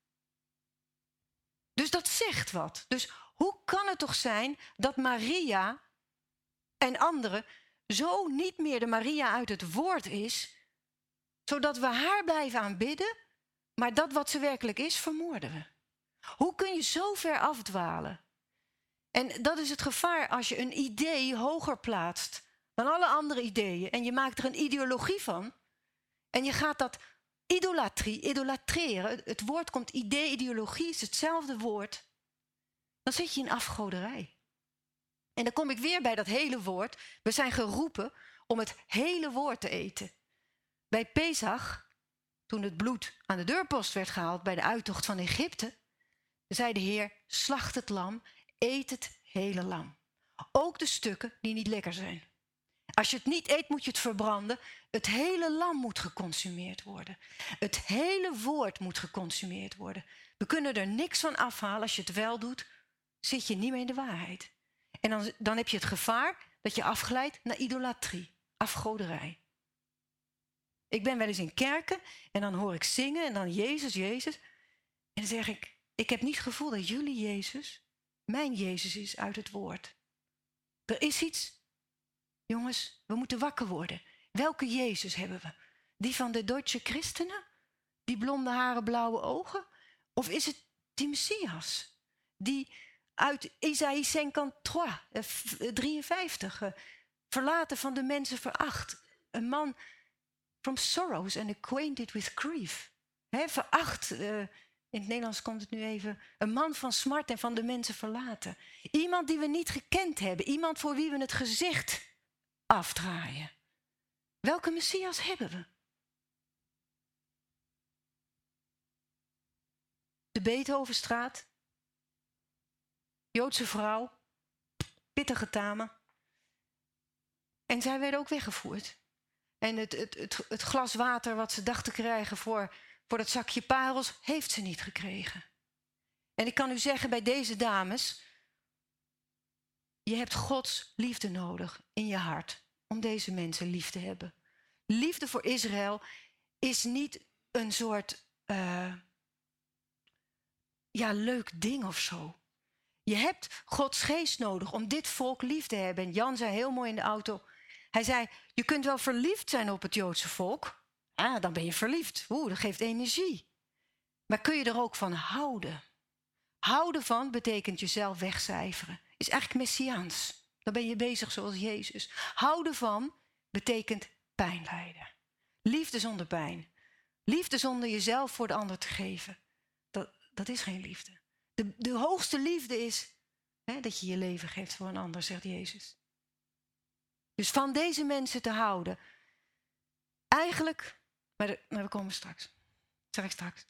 [SPEAKER 1] Dus dat zegt wat. Dus hoe kan het toch zijn dat Maria en anderen zo niet meer de Maria uit het woord is, zodat we haar blijven aanbidden, maar dat wat ze werkelijk is, vermoorden we? Hoe kun je zo ver afdwalen? En dat is het gevaar als je een idee hoger plaatst dan alle andere ideeën en je maakt er een ideologie van en je gaat dat idolatrie, idolatreren, het woord komt idee, ideologie is hetzelfde woord, dan zit je in afgoderij. En dan kom ik weer bij dat hele woord. We zijn geroepen om het hele woord te eten. Bij Pesach, toen het bloed aan de deurpost werd gehaald bij de uittocht van Egypte, zei de Heer, slacht het lam, eet het hele lam. Ook de stukken die niet lekker zijn. Als je het niet eet, moet je het verbranden. Het hele lam moet geconsumeerd worden. Het hele woord moet geconsumeerd worden. We kunnen er niks van afhalen. Als je het wel doet, zit je niet meer in de waarheid. En dan, dan heb je het gevaar dat je afglijdt naar idolatrie, afgoderij. Ik ben wel eens in kerken en dan hoor ik zingen en dan Jezus, Jezus. En dan zeg ik, ik heb niet het gevoel dat jullie Jezus, mijn Jezus is uit het woord. Er is iets, jongens, we moeten wakker worden. Welke Jezus hebben we? Die van de Duitse christenen? Die blonde haren, blauwe ogen? Of is het die Messias? Die uit Isaïe vijfenvijftig, drieënvijftig, uh, verlaten van de mensen veracht. Een man from sorrows and acquainted with grief. He, veracht, uh, in het Nederlands komt het nu even, een man van smart en van de mensen verlaten. Iemand die we niet gekend hebben, iemand voor wie we het gezicht afdraaien. Welke Messias hebben we? De Beethovenstraat, Joodse vrouw, pittige tamen. En zij werden ook weggevoerd. En het, het, het, het glas water wat ze dacht te krijgen voor, voor dat zakje parels, heeft ze niet gekregen. En ik kan u zeggen bij deze dames, je hebt Gods liefde nodig in je hart om deze mensen lief te hebben. Liefde voor Israël is niet een soort uh, ja, leuk ding of zo. Je hebt Gods geest nodig om dit volk lief te hebben. En Jan zei heel mooi in de auto, hij zei, je kunt wel verliefd zijn op het Joodse volk. Ah, dan ben je verliefd. Oeh, dat geeft energie. Maar kun je er ook van houden? Houden van betekent jezelf wegcijferen. Is eigenlijk messiaans. Dan ben je bezig zoals Jezus. Houden van betekent pijn lijden. Liefde zonder pijn. Liefde zonder jezelf voor de ander te geven. Dat, dat is geen liefde. De, de hoogste liefde is hè, dat je je leven geeft voor een ander, zegt Jezus. Dus van deze mensen te houden. Eigenlijk, maar, de, maar we komen straks. Dat zeg ik straks.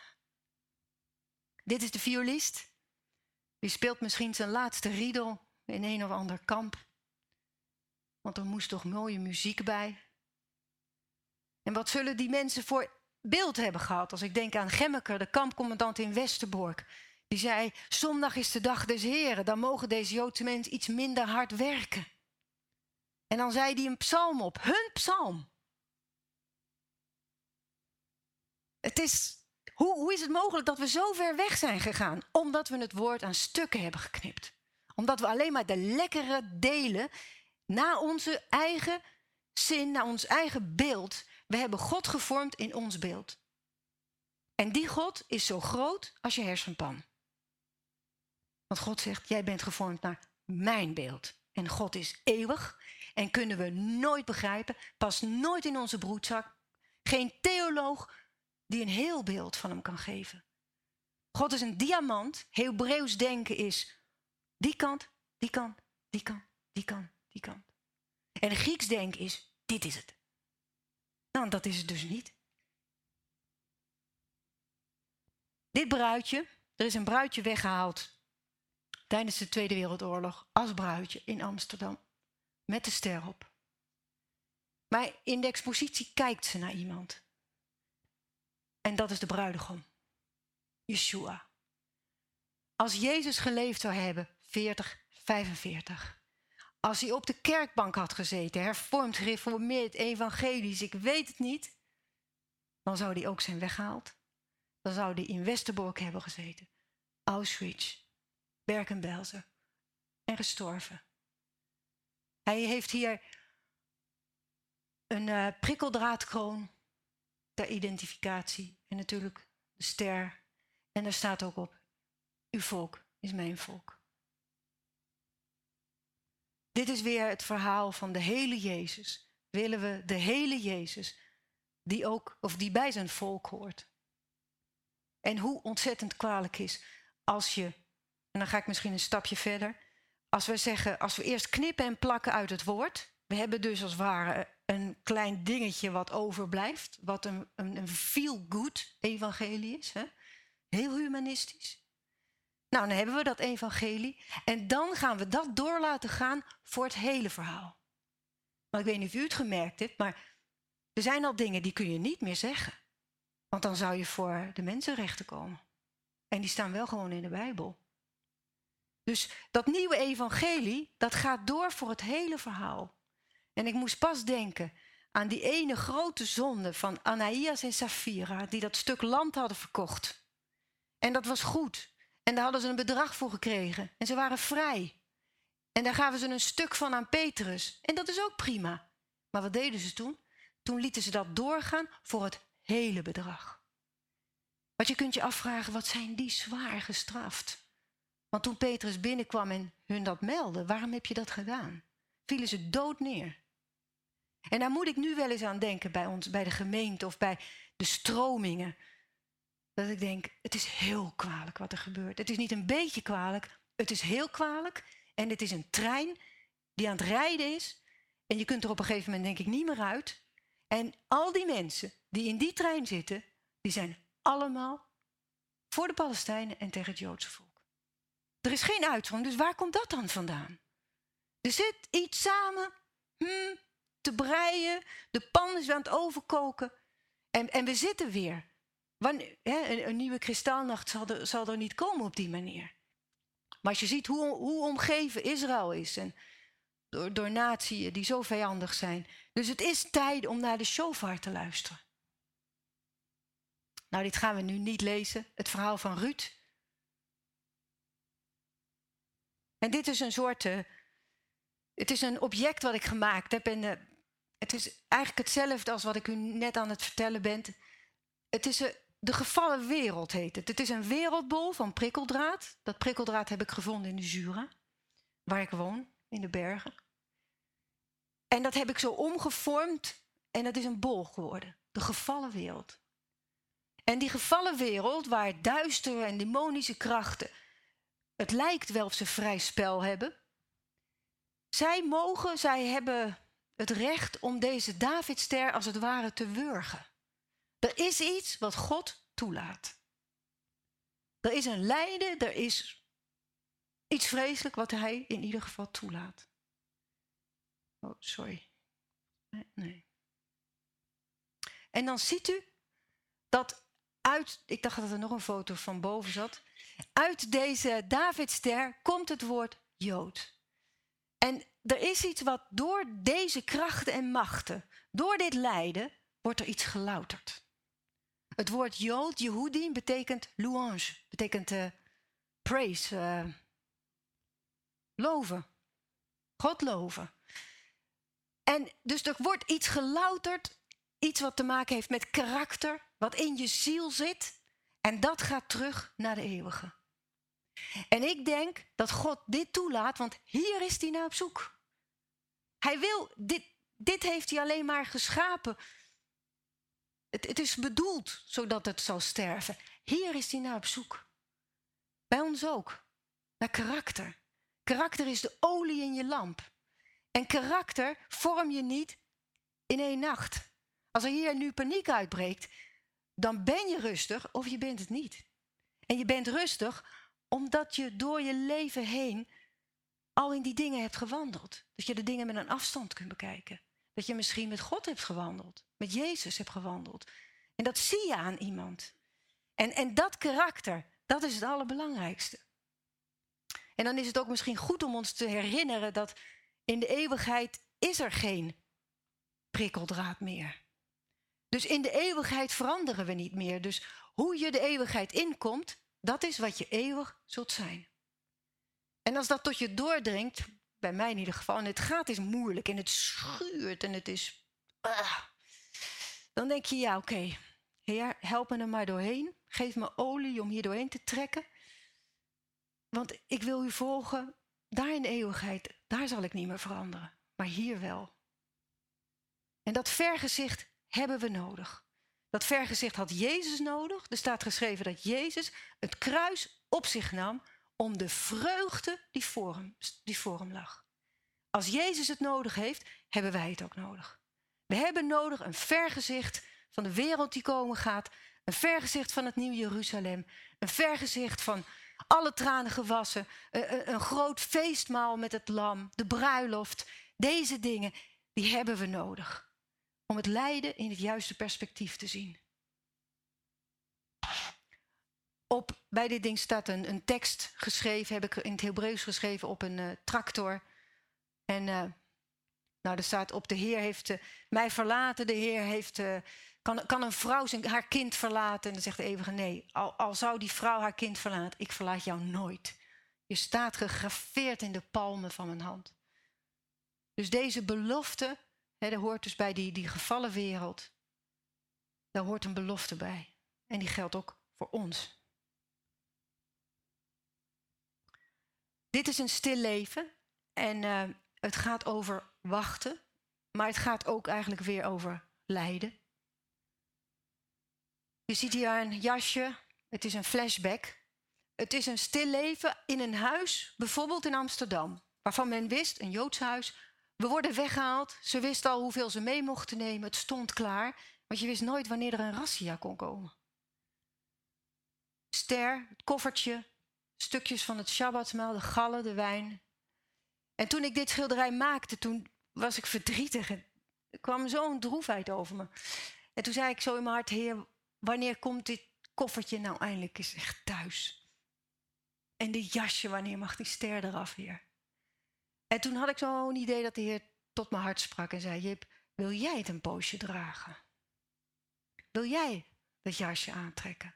[SPEAKER 1] Dit is de violist. Die speelt misschien zijn laatste riedel in een of ander kamp. Want er moest toch mooie muziek bij. En wat zullen die mensen voor beeld hebben gehad? Als ik denk aan Gemmeker, de kampcommandant in Westerbork. Die zei, zondag is de dag des Heren. Dan mogen deze Joodse mensen iets minder hard werken. En dan zei hij een psalm op. Hun psalm. Het is, hoe, hoe is het mogelijk dat we zo ver weg zijn gegaan? Omdat we het woord aan stukken hebben geknipt. Omdat we alleen maar de lekkere delen naar onze eigen zin, naar ons eigen beeld. We hebben God gevormd in ons beeld. En die God is zo groot als je hersenpan. Want God zegt, jij bent gevormd naar mijn beeld. En God is eeuwig en kunnen we nooit begrijpen. Past nooit in onze broedzak. Geen theoloog die een heel beeld van hem kan geven. God is een diamant. Hebreeuws denken is die kant, die kant, die kant, die kant, die kant. En Grieks denken is, dit is het. Nou, dat is het dus niet. Dit bruidje, er is een bruidje weggehaald tijdens de Tweede Wereldoorlog als bruidje in Amsterdam. Met de ster op. Maar in de expositie kijkt ze naar iemand. En dat is de bruidegom. Yeshua. Als Jezus geleefd zou hebben, veertig, vijfenveertig. Als hij op de kerkbank had gezeten, hervormd, gereformeerd, evangelisch, ik weet het niet. Dan zou hij ook zijn weggehaald. Dan zou hij in Westerbork hebben gezeten. Auschwitz, Bergen-Belsen. En gestorven. Hij heeft hier een uh, prikkeldraadkroon ter identificatie. En natuurlijk de ster. En daar staat ook op, uw volk is mijn volk. Dit is weer het verhaal van de hele Jezus. Willen we de hele Jezus, die ook, of die bij zijn volk hoort. En hoe ontzettend kwalijk is als je, en dan ga ik misschien een stapje verder, als we zeggen, als we eerst knippen en plakken uit het woord, we hebben dus als het ware een klein dingetje wat overblijft, wat een, een, een feel-good evangelie is, hè? Heel humanistisch. Nou, dan hebben we dat evangelie en dan gaan we dat door laten gaan voor het hele verhaal. Maar ik weet niet of u het gemerkt hebt, maar er zijn al dingen die kun je niet meer zeggen. Want dan zou je voor de mensenrechten komen. En die staan wel gewoon in de Bijbel. Dus dat nieuwe evangelie, dat gaat door voor het hele verhaal. En ik moest pas denken aan die ene grote zonde van Ananias en Safira, die dat stuk land hadden verkocht. En dat was goed. En daar hadden ze een bedrag voor gekregen. En ze waren vrij. En daar gaven ze een stuk van aan Petrus. En dat is ook prima. Maar wat deden ze toen? Toen lieten ze dat doorgaan voor het hele bedrag. Want je kunt je afvragen, wat zijn die zwaar gestraft? Want toen Petrus binnenkwam en hun dat meldde, waarom heb je dat gedaan? Vielen ze dood neer. En daar moet ik nu wel eens aan denken bij ons, bij de gemeente of bij de stromingen. Dat ik denk, het is heel kwalijk wat er gebeurt. Het is niet een beetje kwalijk, het is heel kwalijk. En het is een trein die aan het rijden is. En je kunt er op een gegeven moment denk ik niet meer uit. En al die mensen die in die trein zitten, die zijn allemaal voor de Palestijnen en tegen het Joodse volk. Er is geen uitzondering, dus waar komt dat dan vandaan? Er zit iets samen hmm, te breien, de pan is aan het overkoken. En, en we zitten weer. Wanneer, hè, een, een nieuwe kristalnacht zal er, zal er niet komen op die manier. Maar als je ziet hoe, hoe omgeven Israël is en door, door natieën die zo vijandig zijn. Dus het is tijd om naar de shofar te luisteren. Nou, dit gaan we nu niet lezen. Het verhaal van Ruth. En dit is een soort, uh, het is een object wat ik gemaakt heb. En uh, het is eigenlijk hetzelfde als wat ik u net aan het vertellen ben. Het is, uh, de gevallen wereld heet het. Het is een wereldbol van prikkeldraad. Dat prikkeldraad heb ik gevonden in de Jura, waar ik woon, in de bergen. En dat heb ik zo omgevormd en dat is een bol geworden. De gevallen wereld. En die gevallen wereld, waar duistere en demonische krachten, het lijkt wel of ze vrij spel hebben. Zij mogen, zij hebben het recht om deze Davidster als het ware te wurgen. Er is iets wat God toelaat. Er is een lijden, er is iets vreselijk wat hij in ieder geval toelaat. Oh, sorry. Nee, nee. En dan ziet u dat uit, ik dacht dat er nog een foto van boven zat. Uit deze Davidster komt het woord Jood. En er is iets wat door deze krachten en machten, door dit lijden, wordt er iets gelouterd. Het woord Jood, Yehudi, betekent louange, betekent uh, praise, uh, loven, God loven. En dus er wordt iets gelouterd, iets wat te maken heeft met karakter, wat in je ziel zit. En dat gaat terug naar de eeuwige. En ik denk dat God dit toelaat, want hier is hij naar op zoek. Hij wil, dit, dit heeft hij alleen maar geschapen. Het, het is bedoeld zodat het zal sterven. Hier is hij naar op zoek. Bij ons ook. Naar karakter. Karakter is de olie in je lamp. En karakter vorm je niet in één nacht. Als er hier nu paniek uitbreekt, dan ben je rustig of je bent het niet. En je bent rustig omdat je door je leven heen al in die dingen hebt gewandeld. Dat je de dingen met een afstand kunt bekijken. Dat je misschien met God hebt gewandeld. Met Jezus hebt gewandeld. En dat zie je aan iemand. En, en dat karakter, dat is het allerbelangrijkste. En dan is het ook misschien goed om ons te herinneren dat in de eeuwigheid is er geen prikkeldraad meer. Dus in de eeuwigheid veranderen we niet meer. Dus hoe je de eeuwigheid inkomt, dat is wat je eeuwig zult zijn. En als dat tot je doordringt, bij mij in ieder geval, en het gaat is moeilijk en het schuurt en het is... Uh, dan denk je, ja oké, okay, Heer, help me er maar doorheen. Geef me olie om hier doorheen te trekken. Want ik wil u volgen, daar in de eeuwigheid, daar zal ik niet meer veranderen. Maar hier wel. En dat vergezicht hebben we nodig. Dat vergezicht had Jezus nodig. Er staat geschreven dat Jezus het kruis op zich nam om de vreugde die voor hem, die voor hem lag. Als Jezus het nodig heeft, hebben wij het ook nodig. We hebben nodig een vergezicht van de wereld die komen gaat. Een vergezicht van het Nieuw Jeruzalem. Een vergezicht van alle tranen gewassen. Een, een groot feestmaal met het lam. De bruiloft. Deze dingen, die hebben we nodig. Om het lijden in het juiste perspectief te zien. Op, bij dit ding staat een, een tekst geschreven, heb ik in het Hebreeuws geschreven op een uh, tractor. En uh, nou, er staat op: de Heer heeft uh, mij verlaten, de Heer heeft... Uh, kan, kan een vrouw zijn, haar kind verlaten? En dan zegt de eeuwige: nee, al, al zou die vrouw haar kind verlaten, ik verlaat jou nooit. Je staat gegraveerd in de palmen van mijn hand. Dus deze belofte, hè, dat hoort dus bij die, die gevallen wereld. Daar hoort een belofte bij. En die geldt ook voor ons. Dit is een stil leven en uh, het gaat over wachten, maar het gaat ook eigenlijk weer over lijden. Je ziet hier een jasje, het is een flashback. Het is een stil leven in een huis, bijvoorbeeld in Amsterdam, waarvan men wist, een Joods huis, we worden weggehaald. Ze wisten al hoeveel ze mee mochten nemen, het stond klaar, want je wist nooit wanneer er een razzia kon komen. Ster, het koffertje, stukjes van het Shabbatsmaal, de gallen, de wijn. En toen ik dit schilderij maakte, toen was ik verdrietig. Er kwam zo'n droefheid over me. En toen zei ik zo in mijn hart: Heer, wanneer komt dit koffertje nou eindelijk eens echt thuis? En dit jasje, wanneer mag die ster eraf, Heer? En toen had ik zo'n idee dat de Heer tot mijn hart sprak en zei: Jip, wil jij het een poosje dragen? Wil jij dat jasje aantrekken?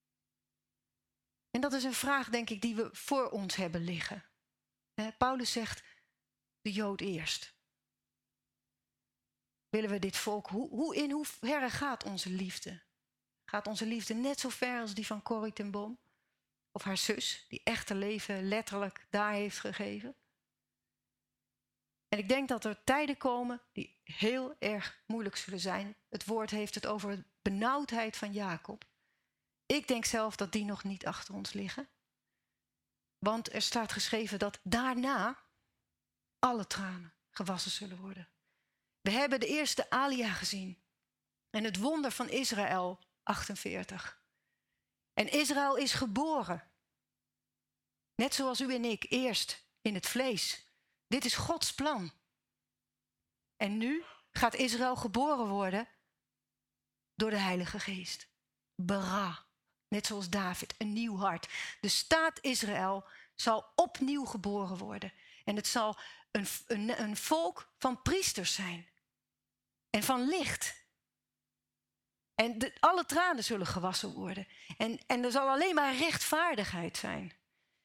[SPEAKER 1] En dat is een vraag, denk ik, die we voor ons hebben liggen. Paulus zegt: de Jood eerst. Willen we dit volk, hoe, hoe, in hoeverre gaat onze liefde? gaat onze liefde net zo ver als die van Corrie ten Boom. Of haar zus, die echt haar leven letterlijk daar heeft gegeven. En ik denk dat er tijden komen die heel erg moeilijk zullen zijn. Het woord heeft het over de benauwdheid van Jacob. Ik denk zelf dat die nog niet achter ons liggen. Want er staat geschreven dat daarna alle tranen gewassen zullen worden. We hebben de eerste Alia gezien. En het wonder van Israël, achtenveertig. En Israël is geboren. Net zoals u en ik, eerst in het vlees. Dit is Gods plan. En nu gaat Israël geboren worden door de Heilige Geest. Bara, net zoals David, een nieuw hart. De staat Israël zal opnieuw geboren worden. En het zal een, een, een volk van priesters zijn. En van licht. En de, alle tranen zullen gewassen worden. En, en er zal alleen maar rechtvaardigheid zijn.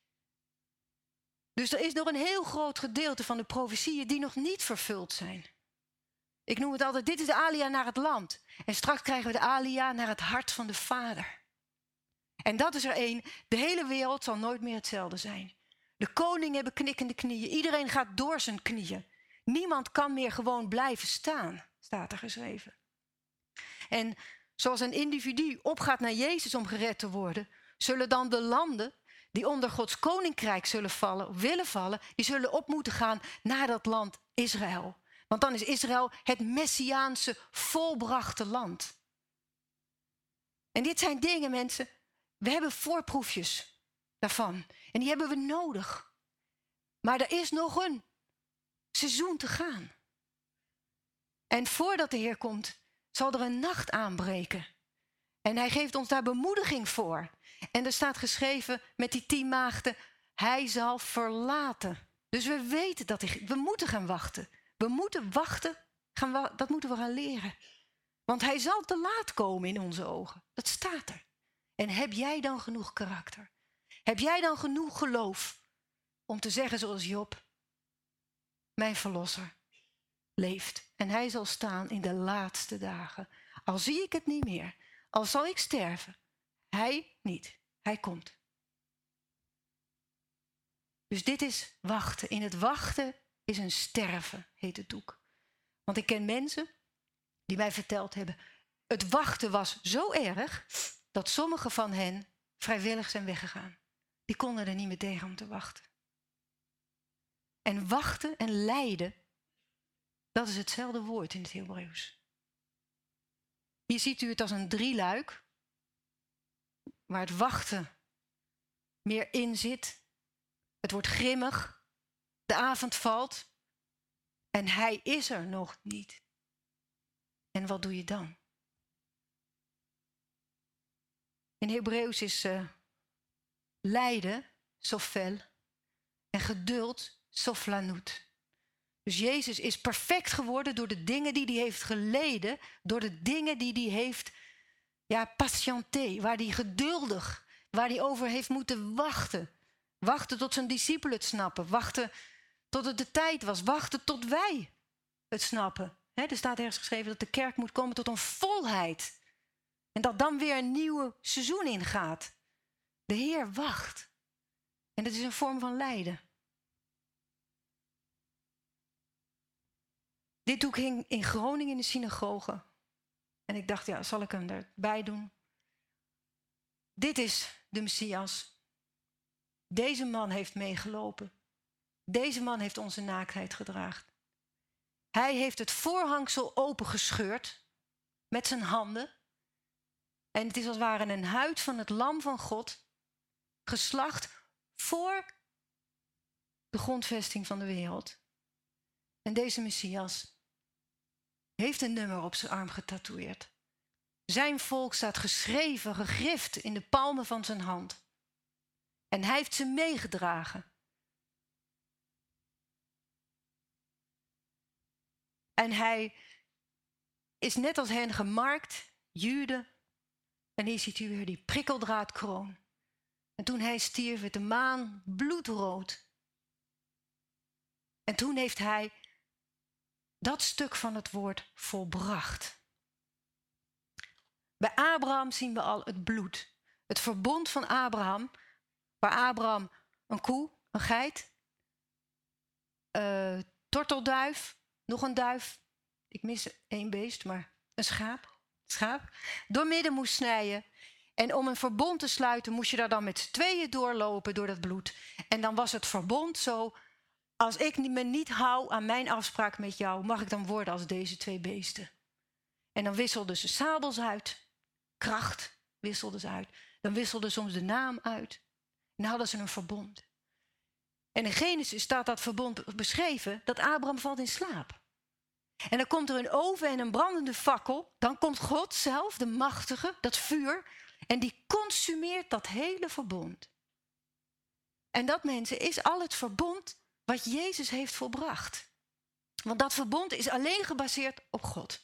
[SPEAKER 1] Dus er is nog een heel groot gedeelte van de profetieën die nog niet vervuld zijn. Ik noem het altijd, dit is de alia naar het land. En straks krijgen we de alia naar het hart van de Vader. En dat is er één. De hele wereld zal nooit meer hetzelfde zijn. De koningen hebben knikkende knieën. Iedereen gaat door zijn knieën. Niemand kan meer gewoon blijven staan, staat er geschreven. En zoals een individu opgaat naar Jezus om gered te worden, zullen dan de landen die onder Gods koninkrijk zullen vallen, willen vallen, die zullen op moeten gaan naar dat land Israël. Want dan is Israël het Messiaanse volbrachte land. En dit zijn dingen, mensen, we hebben voorproefjes daarvan. En die hebben we nodig. Maar er is nog een seizoen te gaan. En voordat de Heer komt, zal er een nacht aanbreken. En hij geeft ons daar bemoediging voor. En er staat geschreven met die tien maagden, hij zal verlaten. Dus we weten dat hij, we moeten gaan wachten. We moeten wachten, gaan we, dat moeten we gaan leren. Want hij zal te laat komen in onze ogen. Dat staat er. En heb jij dan genoeg karakter? Heb jij dan genoeg geloof om te zeggen zoals Job, mijn verlosser leeft. En hij zal staan in de laatste dagen. Al zie ik het niet meer, al zal ik sterven. Hij niet, hij komt. Dus dit is wachten. In het wachten is een sterven, heet het doek. Want ik ken mensen die mij verteld hebben, het wachten was zo erg dat sommigen van hen vrijwillig zijn weggegaan. Die konden er niet meer tegen om te wachten. En wachten en lijden, dat is hetzelfde woord in het Hebreeuws. Hier ziet u het als een drieluik, waar het wachten meer in zit. Het wordt grimmig, de avond valt en hij is er nog niet. En wat doe je dan? In Hebreeuws is uh, lijden, sofel, en geduld, soflanut. Dus Jezus is perfect geworden door de dingen die hij heeft geleden, door de dingen die hij heeft, ja, patienté, waar hij geduldig, waar hij over heeft moeten wachten. Wachten tot zijn discipelen het snappen, wachten tot het de tijd was, wachten tot wij het snappen. He, er staat ergens geschreven dat de kerk moet komen tot een volheid. En dat dan weer een nieuw seizoen ingaat. De Heer wacht. En dat is een vorm van lijden. Dit doek hing in Groningen in de synagoge. En ik dacht, ja, zal ik hem erbij doen? Dit is de Messias. Deze man heeft meegelopen. Deze man heeft onze naaktheid gedragen. Hij heeft het voorhangsel opengescheurd met zijn handen. En het is als het ware een huid van het lam van God, geslacht voor de grondvesting van de wereld. En deze Messias heeft een nummer op zijn arm getatoeëerd. Zijn volk staat geschreven, gegrift in de palmen van zijn hand. En hij heeft ze meegedragen. En hij is net als hen gemarkt, Jude. En hier ziet u weer die prikkeldraadkroon. En toen hij stierf werd de maan bloedrood. En toen heeft hij dat stuk van het woord volbracht. Bij Abraham zien we al het bloed. Het verbond van Abraham, waar Abraham een koe, een geit, uh, tortelduif, nog een duif, ik mis één beest, maar een schaap, schaap, doormidden moest snijden. En om een verbond te sluiten moest je daar dan met z'n tweeën doorlopen door dat bloed. En dan was het verbond zo, als ik me niet hou aan mijn afspraak met jou, mag ik dan worden als deze twee beesten. En dan wisselden ze sabels uit, kracht wisselden ze uit. Dan wisselden soms de naam uit. En dan hadden ze een verbond. En in Genesis staat dat verbond beschreven, dat Abraham valt in slaap. En dan komt er een oven en een brandende fakkel. Dan komt God zelf, de machtige, dat vuur. En die consumeert dat hele verbond. En dat, mensen, is al het verbond wat Jezus heeft volbracht. Want dat verbond is alleen gebaseerd op God.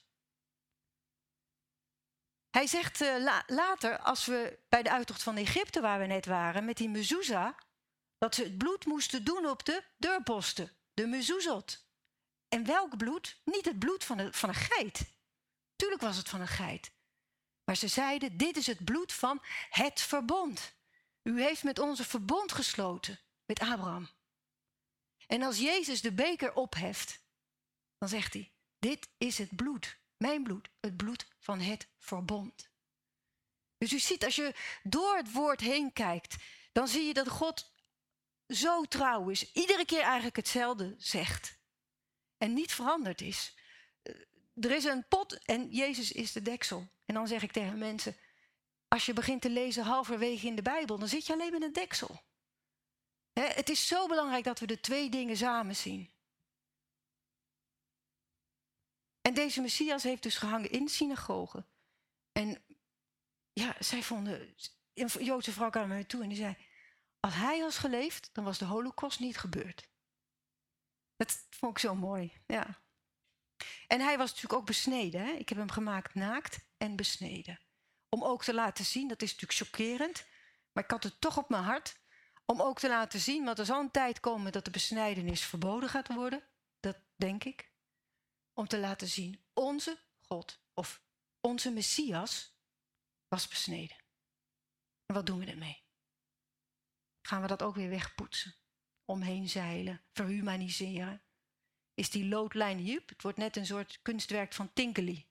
[SPEAKER 1] Hij zegt uh, la- later, als we bij de uittocht van Egypte waar we net waren, met die mezuzah, dat ze het bloed moesten doen op de deurposten, de mezuzot. En welk bloed? Niet het bloed van, de, van een geit. Tuurlijk was het van een geit. Maar ze zeiden, dit is het bloed van het verbond. U heeft met onze verbond gesloten, met Abraham. En als Jezus de beker opheft, dan zegt hij, dit is het bloed, mijn bloed, het bloed van het verbond. Dus u ziet, als je door het woord heen kijkt, dan zie je dat God zo trouw is. Iedere keer eigenlijk hetzelfde zegt. En niet veranderd is. Er is een pot en Jezus is de deksel. En dan zeg ik tegen mensen, als je begint te lezen halverwege in de Bijbel, dan zit je alleen met een deksel. He, het is zo belangrijk dat we de twee dingen samen zien. En deze Messias heeft dus gehangen in de synagoge. En ja, zij vonden, een Joodse vrouw kwam naar mij toe en die zei, als hij was geleefd, dan was de Holocaust niet gebeurd. Dat vond ik zo mooi, ja. En hij was natuurlijk ook besneden. Hè? Ik heb hem gemaakt naakt en besneden. Om ook te laten zien, dat is natuurlijk chockerend, maar ik had het toch op mijn hart, om ook te laten zien, want er zal een tijd komen dat de besnijdenis verboden gaat worden. Dat denk ik. Om te laten zien, onze God of onze Messias was besneden. En wat doen we ermee? Gaan we dat ook weer wegpoetsen? Omheen zeilen, verhumaniseren? Is die loodlijn hier? Het wordt net een soort kunstwerk van Tinkelly.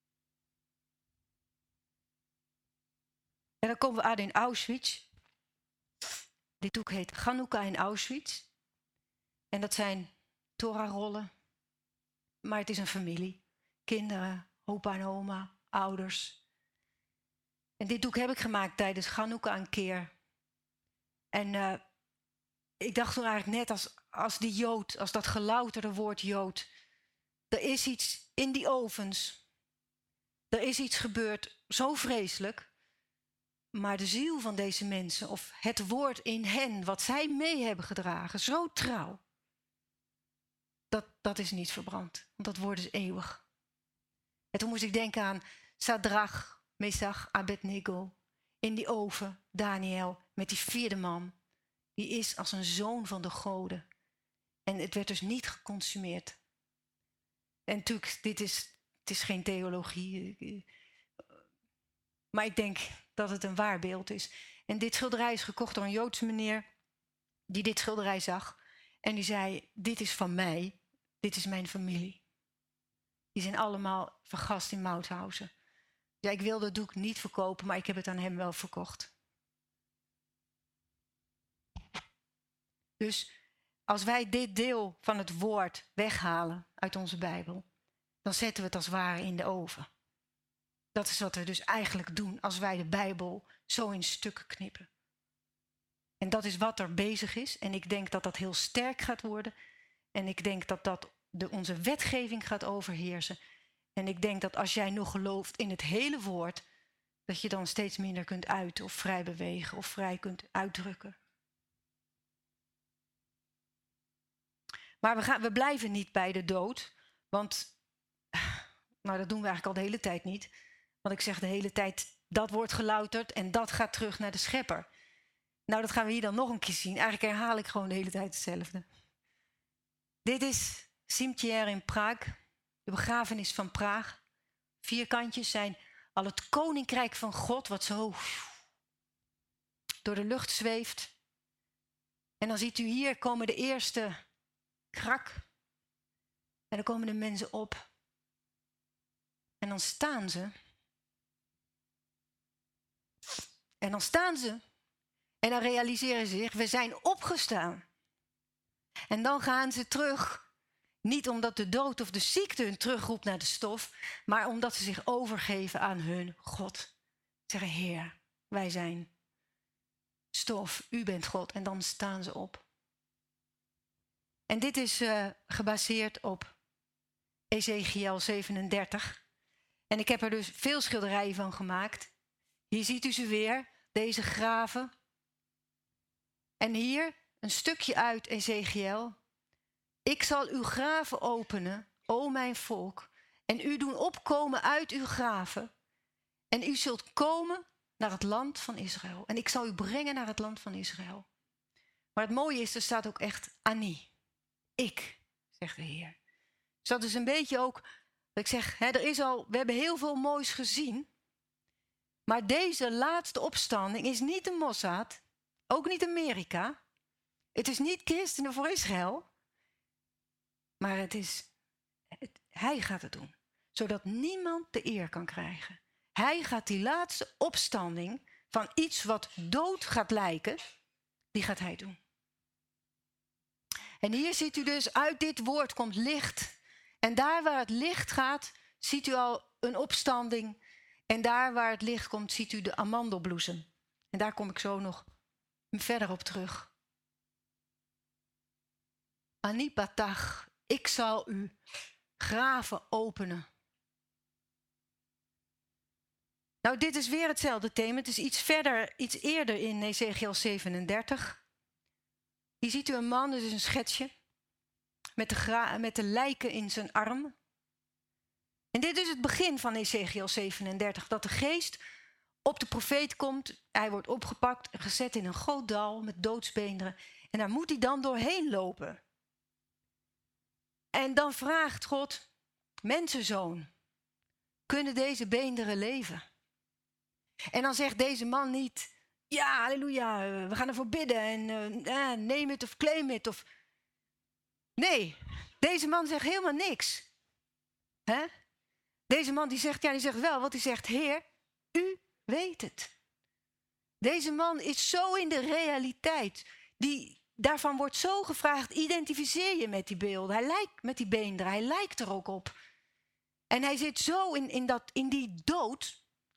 [SPEAKER 1] En dan komen we aan in Auschwitz. Dit doek heet Chanukka in Auschwitz. En dat zijn Torah-rollen. Maar het is een familie. Kinderen, opa en oma, ouders. En dit doek heb ik gemaakt tijdens Chanukka een keer. En uh, ik dacht toen eigenlijk net als, als die Jood, als dat gelouterde woord Jood. Er is iets in die ovens. Er is iets gebeurd, zo vreselijk. Maar de ziel van deze mensen, of het woord in hen, wat zij mee hebben gedragen, zo trouw. Dat, dat is niet verbrand, want dat woord is eeuwig. En toen moest ik denken aan Sadrach, Mesach, Abednego. In die oven, Daniel, met die vierde man. Die is als een zoon van de goden. En het werd dus niet geconsumeerd. En natuurlijk, dit is, het is geen theologie. Maar ik denk dat het een waar beeld is. En dit schilderij is gekocht door een Joodse meneer die dit schilderij zag. En die zei, dit is van mij, dit is mijn familie. Die zijn allemaal vergast in Mauthausen. Ja, ik wilde het doek niet verkopen, maar ik heb het aan hem wel verkocht. Dus als wij dit deel van het woord weghalen uit onze Bijbel, dan zetten we het als het ware in de oven. Dat is wat we dus eigenlijk doen als wij de Bijbel zo in stukken knippen. En dat is wat er bezig is. En ik denk dat dat heel sterk gaat worden. En ik denk dat dat de, onze wetgeving gaat overheersen. En ik denk dat als jij nog gelooft in het hele woord, dat je dan steeds minder kunt uiten of vrij bewegen of vrij kunt uitdrukken. Maar we, gaan, we blijven niet bij de dood. Want, nou dat doen we eigenlijk al de hele tijd niet. Want ik zeg de hele tijd, dat wordt gelouterd en dat gaat terug naar de schepper. Nou, dat gaan we hier dan nog een keer zien. Eigenlijk herhaal ik gewoon de hele tijd hetzelfde. Dit is Cimetière in Praag, de begrafenis van Praag. Vierkantjes zijn al het koninkrijk van God wat zo door de lucht zweeft. En dan ziet u hier komen de eerste krak. En dan komen de mensen op. En dan staan ze. En dan staan ze. En dan realiseren ze zich, we zijn opgestaan. En dan gaan ze terug. Niet omdat de dood of de ziekte hun terugroept naar de stof, maar omdat ze zich overgeven aan hun God. Ze zeggen, Heer, wij zijn stof, u bent God. En dan staan ze op. En dit is uh, gebaseerd op Ezechiël zevenendertig. En ik heb er dus veel schilderijen van gemaakt. Hier ziet u ze weer, deze graven. En hier een stukje uit Ezechiël. Ik zal uw graven openen, o mijn volk, en u doen opkomen uit uw graven. En u zult komen naar het land van Israël. En ik zal u brengen naar het land van Israël. Maar het mooie is, er staat ook echt Ani. Ik, zegt de Heer. Dus dat is een beetje ook, dat ik zeg, hè, er is al, we hebben heel veel moois gezien. Maar deze laatste opstanding is niet de Mossad, ook niet Amerika. Het is niet christenen voor Israël. Maar het is, het, hij gaat het doen. Zodat niemand de eer kan krijgen. Hij gaat die laatste opstanding van iets wat dood gaat lijken, die gaat hij doen. En hier ziet u dus, uit dit woord komt licht. En daar waar het licht gaat, ziet u al een opstanding. En daar waar het licht komt, ziet u de amandelbloesem. En daar kom ik zo nog verder op terug. Anipatach, ik zal u graven openen. Nou, dit is weer hetzelfde thema. Het is iets verder, iets eerder in Ezechiël zevenendertig. Hier ziet u een man, dit is een schetsje, met de, gra- met de lijken in zijn arm. En dit is het begin van Ezechiël zevenendertig, dat de geest op de profeet komt. Hij wordt opgepakt en gezet in een groot dal met doodsbeenderen. En daar moet hij dan doorheen lopen. En dan vraagt God, mensenzoon, kunnen deze beenderen leven? En dan zegt deze man niet, ja, halleluja, we gaan ervoor bidden en uh, neem het of claim het. Of... Nee, deze man zegt helemaal niks. Hè? Deze man die zegt, ja, die zegt wel, want die zegt, Heer, u weet het. Deze man is zo in de realiteit. Die, daarvan wordt zo gevraagd, identificeer je met die beelden. Hij lijkt met die beenderen, hij lijkt er ook op. En hij zit zo in, in, dat, in die dood.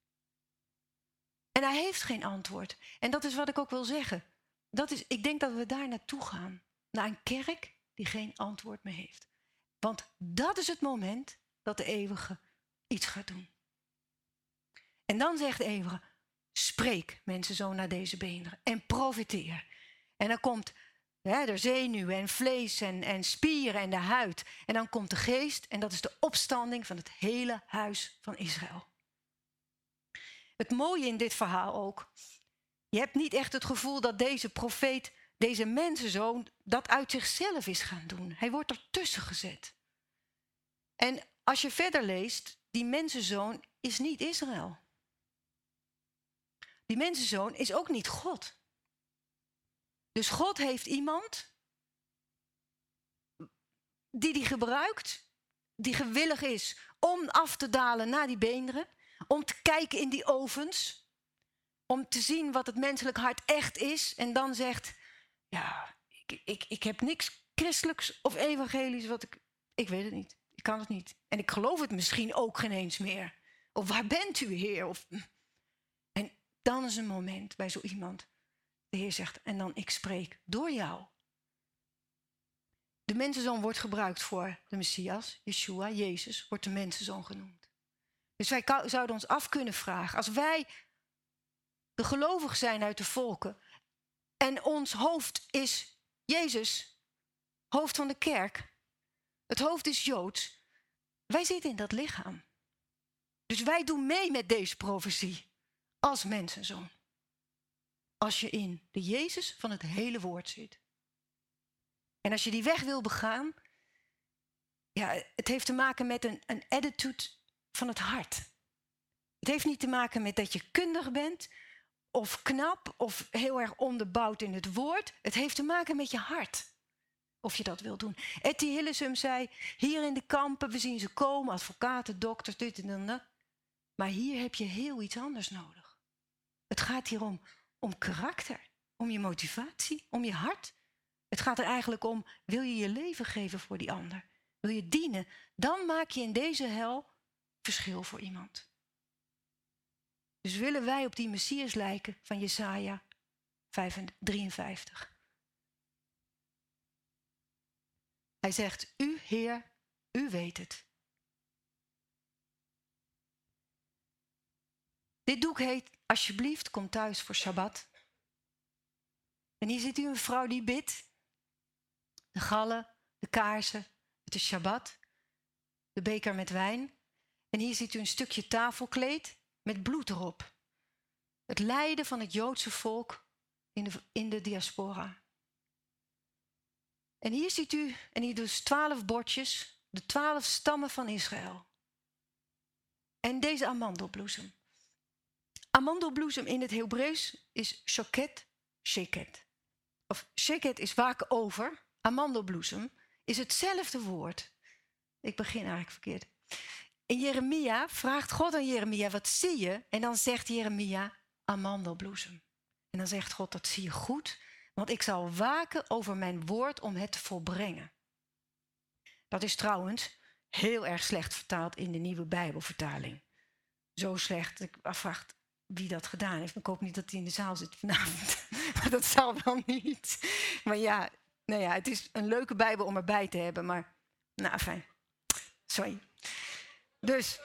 [SPEAKER 1] En hij heeft geen antwoord. En dat is wat ik ook wil zeggen. Dat is, ik denk dat we daar naartoe gaan. Naar een kerk die geen antwoord meer heeft. Want dat is het moment dat de eeuwige iets gaat doen. En dan zegt de eeuwige, spreek mensen zo naar deze beenderen en profiteer. En dan komt hè, er zenuwen en vlees en, en spieren en de huid. En dan komt de geest en dat is de opstanding van het hele huis van Israël. Het mooie in dit verhaal ook, je hebt niet echt het gevoel dat deze profeet, deze mensenzoon, dat uit zichzelf is gaan doen. Hij wordt ertussen gezet. En als je verder leest, die mensenzoon is niet Israël. Die mensenzoon is ook niet God. Dus God heeft iemand die die gebruikt, die gewillig is om af te dalen naar die beenderen, om te kijken in die ovens, om te zien wat het menselijk hart echt is. En dan zegt, ja, ik, ik, ik heb niks christelijks of evangelisch, wat ik, ik weet het niet. Ik kan het niet. En ik geloof het misschien ook geen eens meer. Of waar bent u, Heer? Of... En dan is een moment bij zo iemand. De Heer zegt, en dan ik spreek door jou. De mensenzoon wordt gebruikt voor de Messias, Yeshua, Jezus, wordt de mensenzoon genoemd. Dus wij zouden ons af kunnen vragen, als wij de gelovigen zijn uit de volken en ons hoofd is Jezus, hoofd van de kerk, het hoofd is Joods, wij zitten in dat lichaam. Dus wij doen mee met deze profetie als mensenzoon. Als je in de Jezus van het hele woord zit. En als je die weg wil begaan, ja, het heeft te maken met een, een attitude van het hart. Het heeft niet te maken met dat je kundig bent of knap of heel erg onderbouwd in het woord. Het heeft te maken met je hart. Of je dat wil doen. Etty Hillesum zei, hier in de kampen, we zien ze komen, advocaten, dokters, dit en dat. Maar hier heb je heel iets anders nodig. Het gaat hier om, om karakter, om je motivatie, om je hart. Het gaat er eigenlijk om, wil je je leven geven voor die ander? Wil je dienen? Dan maak je in deze hel verschil voor iemand. Dus willen wij op die Messias lijken van Jesaja drieënvijftig. Hij zegt, u Heer, u weet het. Dit doek heet, alsjeblieft, kom thuis voor Shabbat. En hier ziet u een vrouw die bidt. De gallen, de kaarsen, het is Shabbat. De beker met wijn. En hier ziet u een stukje tafelkleed met bloed erop. Het lijden van het Joodse volk in de, in de diaspora. En hier ziet u, en hier dus twaalf bordjes, de twaalf stammen van Israël. En deze amandelbloesem. Amandelbloesem in het Hebreeuws is shoket, sheket. Of sheket is waken over. Amandelbloesem is hetzelfde woord. Ik begin eigenlijk verkeerd. In Jeremia vraagt God aan Jeremia, wat zie je? En dan zegt Jeremia, amandelbloesem. En dan zegt God, dat zie je goed, want ik zal waken over mijn woord om het te volbrengen. Dat is trouwens heel erg slecht vertaald in de nieuwe Bijbelvertaling. Zo slecht, ik vraag wie dat gedaan heeft. Ik hoop niet dat hij in de zaal zit vanavond. Maar dat zal wel niet. Maar ja, nou ja, het is een leuke Bijbel om erbij te hebben. Maar, nou fijn. Sorry. Dus,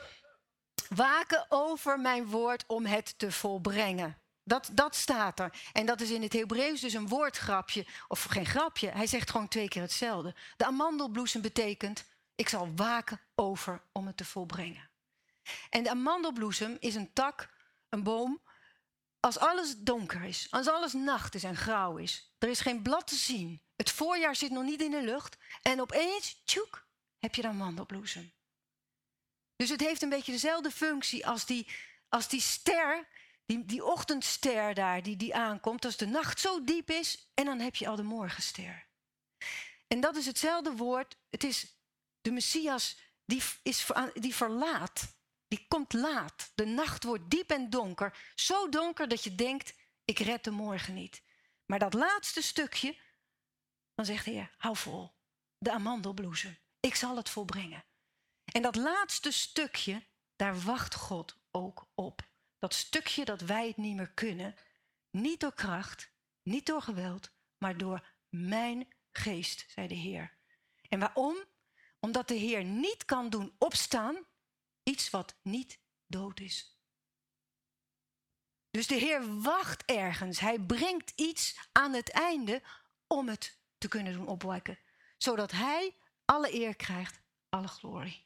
[SPEAKER 1] waken over mijn woord om het te volbrengen. Dat, dat staat er. En dat is in het Hebreeuws dus een woordgrapje. Of geen grapje, hij zegt gewoon twee keer hetzelfde. De amandelbloesem betekent, ik zal waken over om het te volbrengen. En de amandelbloesem is een tak, een boom, als alles donker is, als alles nacht is en grauw is. Er is geen blad te zien. Het voorjaar zit nog niet in de lucht. En opeens, tjoek, heb je de amandelbloesem. Dus het heeft een beetje dezelfde functie als die, als die ster, die, die ochtendster daar, die, die aankomt. Als de nacht zo diep is en dan heb je al de morgenster. En dat is hetzelfde woord. Het is de Messias die, is, die verlaat. Die komt laat. De nacht wordt diep en donker. Zo donker dat je denkt, ik red de morgen niet. Maar dat laatste stukje, dan zegt de Heer, hou vol. De amandelbloesem. Ik zal het volbrengen. En dat laatste stukje, daar wacht God ook op. Dat stukje dat wij het niet meer kunnen. Niet door kracht, niet door geweld, maar door mijn geest, zei de Heer. En waarom? Omdat de Heer niet kan doen opstaan iets wat niet dood is. Dus de Heer wacht ergens. Hij brengt iets aan het einde om het te kunnen doen opwekken. Zodat hij alle eer krijgt, alle glorie.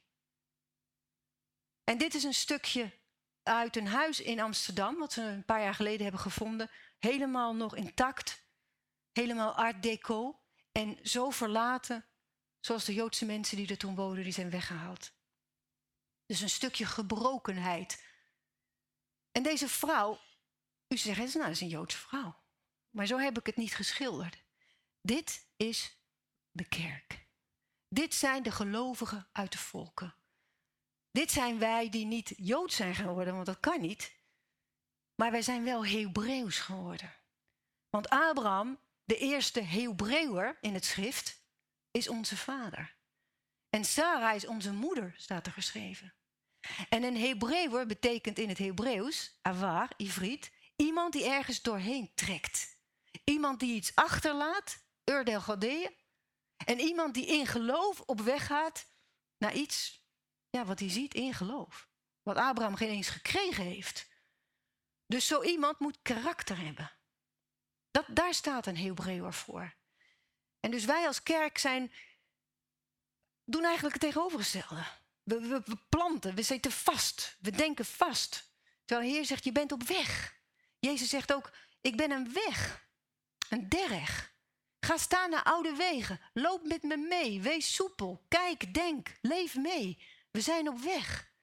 [SPEAKER 1] En dit is een stukje uit een huis in Amsterdam, wat we een paar jaar geleden hebben gevonden. Helemaal nog intact. Helemaal art deco. En zo verlaten, zoals de Joodse mensen die er toen woonden, die zijn weggehaald. Dus een stukje gebrokenheid. En deze vrouw, u zegt, nou, dat is een Joodse vrouw. Maar zo heb ik het niet geschilderd. Dit is de kerk. Dit zijn de gelovigen uit de volken. Dit zijn wij die niet Joods zijn geworden, want dat kan niet. Maar wij zijn wel Hebreeuws geworden. Want Abraham, de eerste Hebreeuwer in het schrift, is onze vader. En Sarah is onze moeder, staat er geschreven. En een Hebreeuwer betekent in het Hebreeuws, avar, ivriet, iemand die ergens doorheen trekt. Iemand die iets achterlaat, ur del Galdeeën. En iemand die in geloof op weg gaat naar iets, ja, wat hij ziet in geloof. Wat Abraham geen eens gekregen heeft. Dus zo iemand moet karakter hebben. Dat, daar staat een Hebreeuwer voor. En dus wij als kerk zijn, doen eigenlijk het tegenovergestelde. We, we, we planten, we zitten vast, we denken vast. Terwijl de Heer zegt, je bent op weg. Jezus zegt ook, ik ben een weg, een derg. Ga staan naar oude wegen, loop met me mee, wees soepel, kijk, denk, leef mee. We zijn op weg.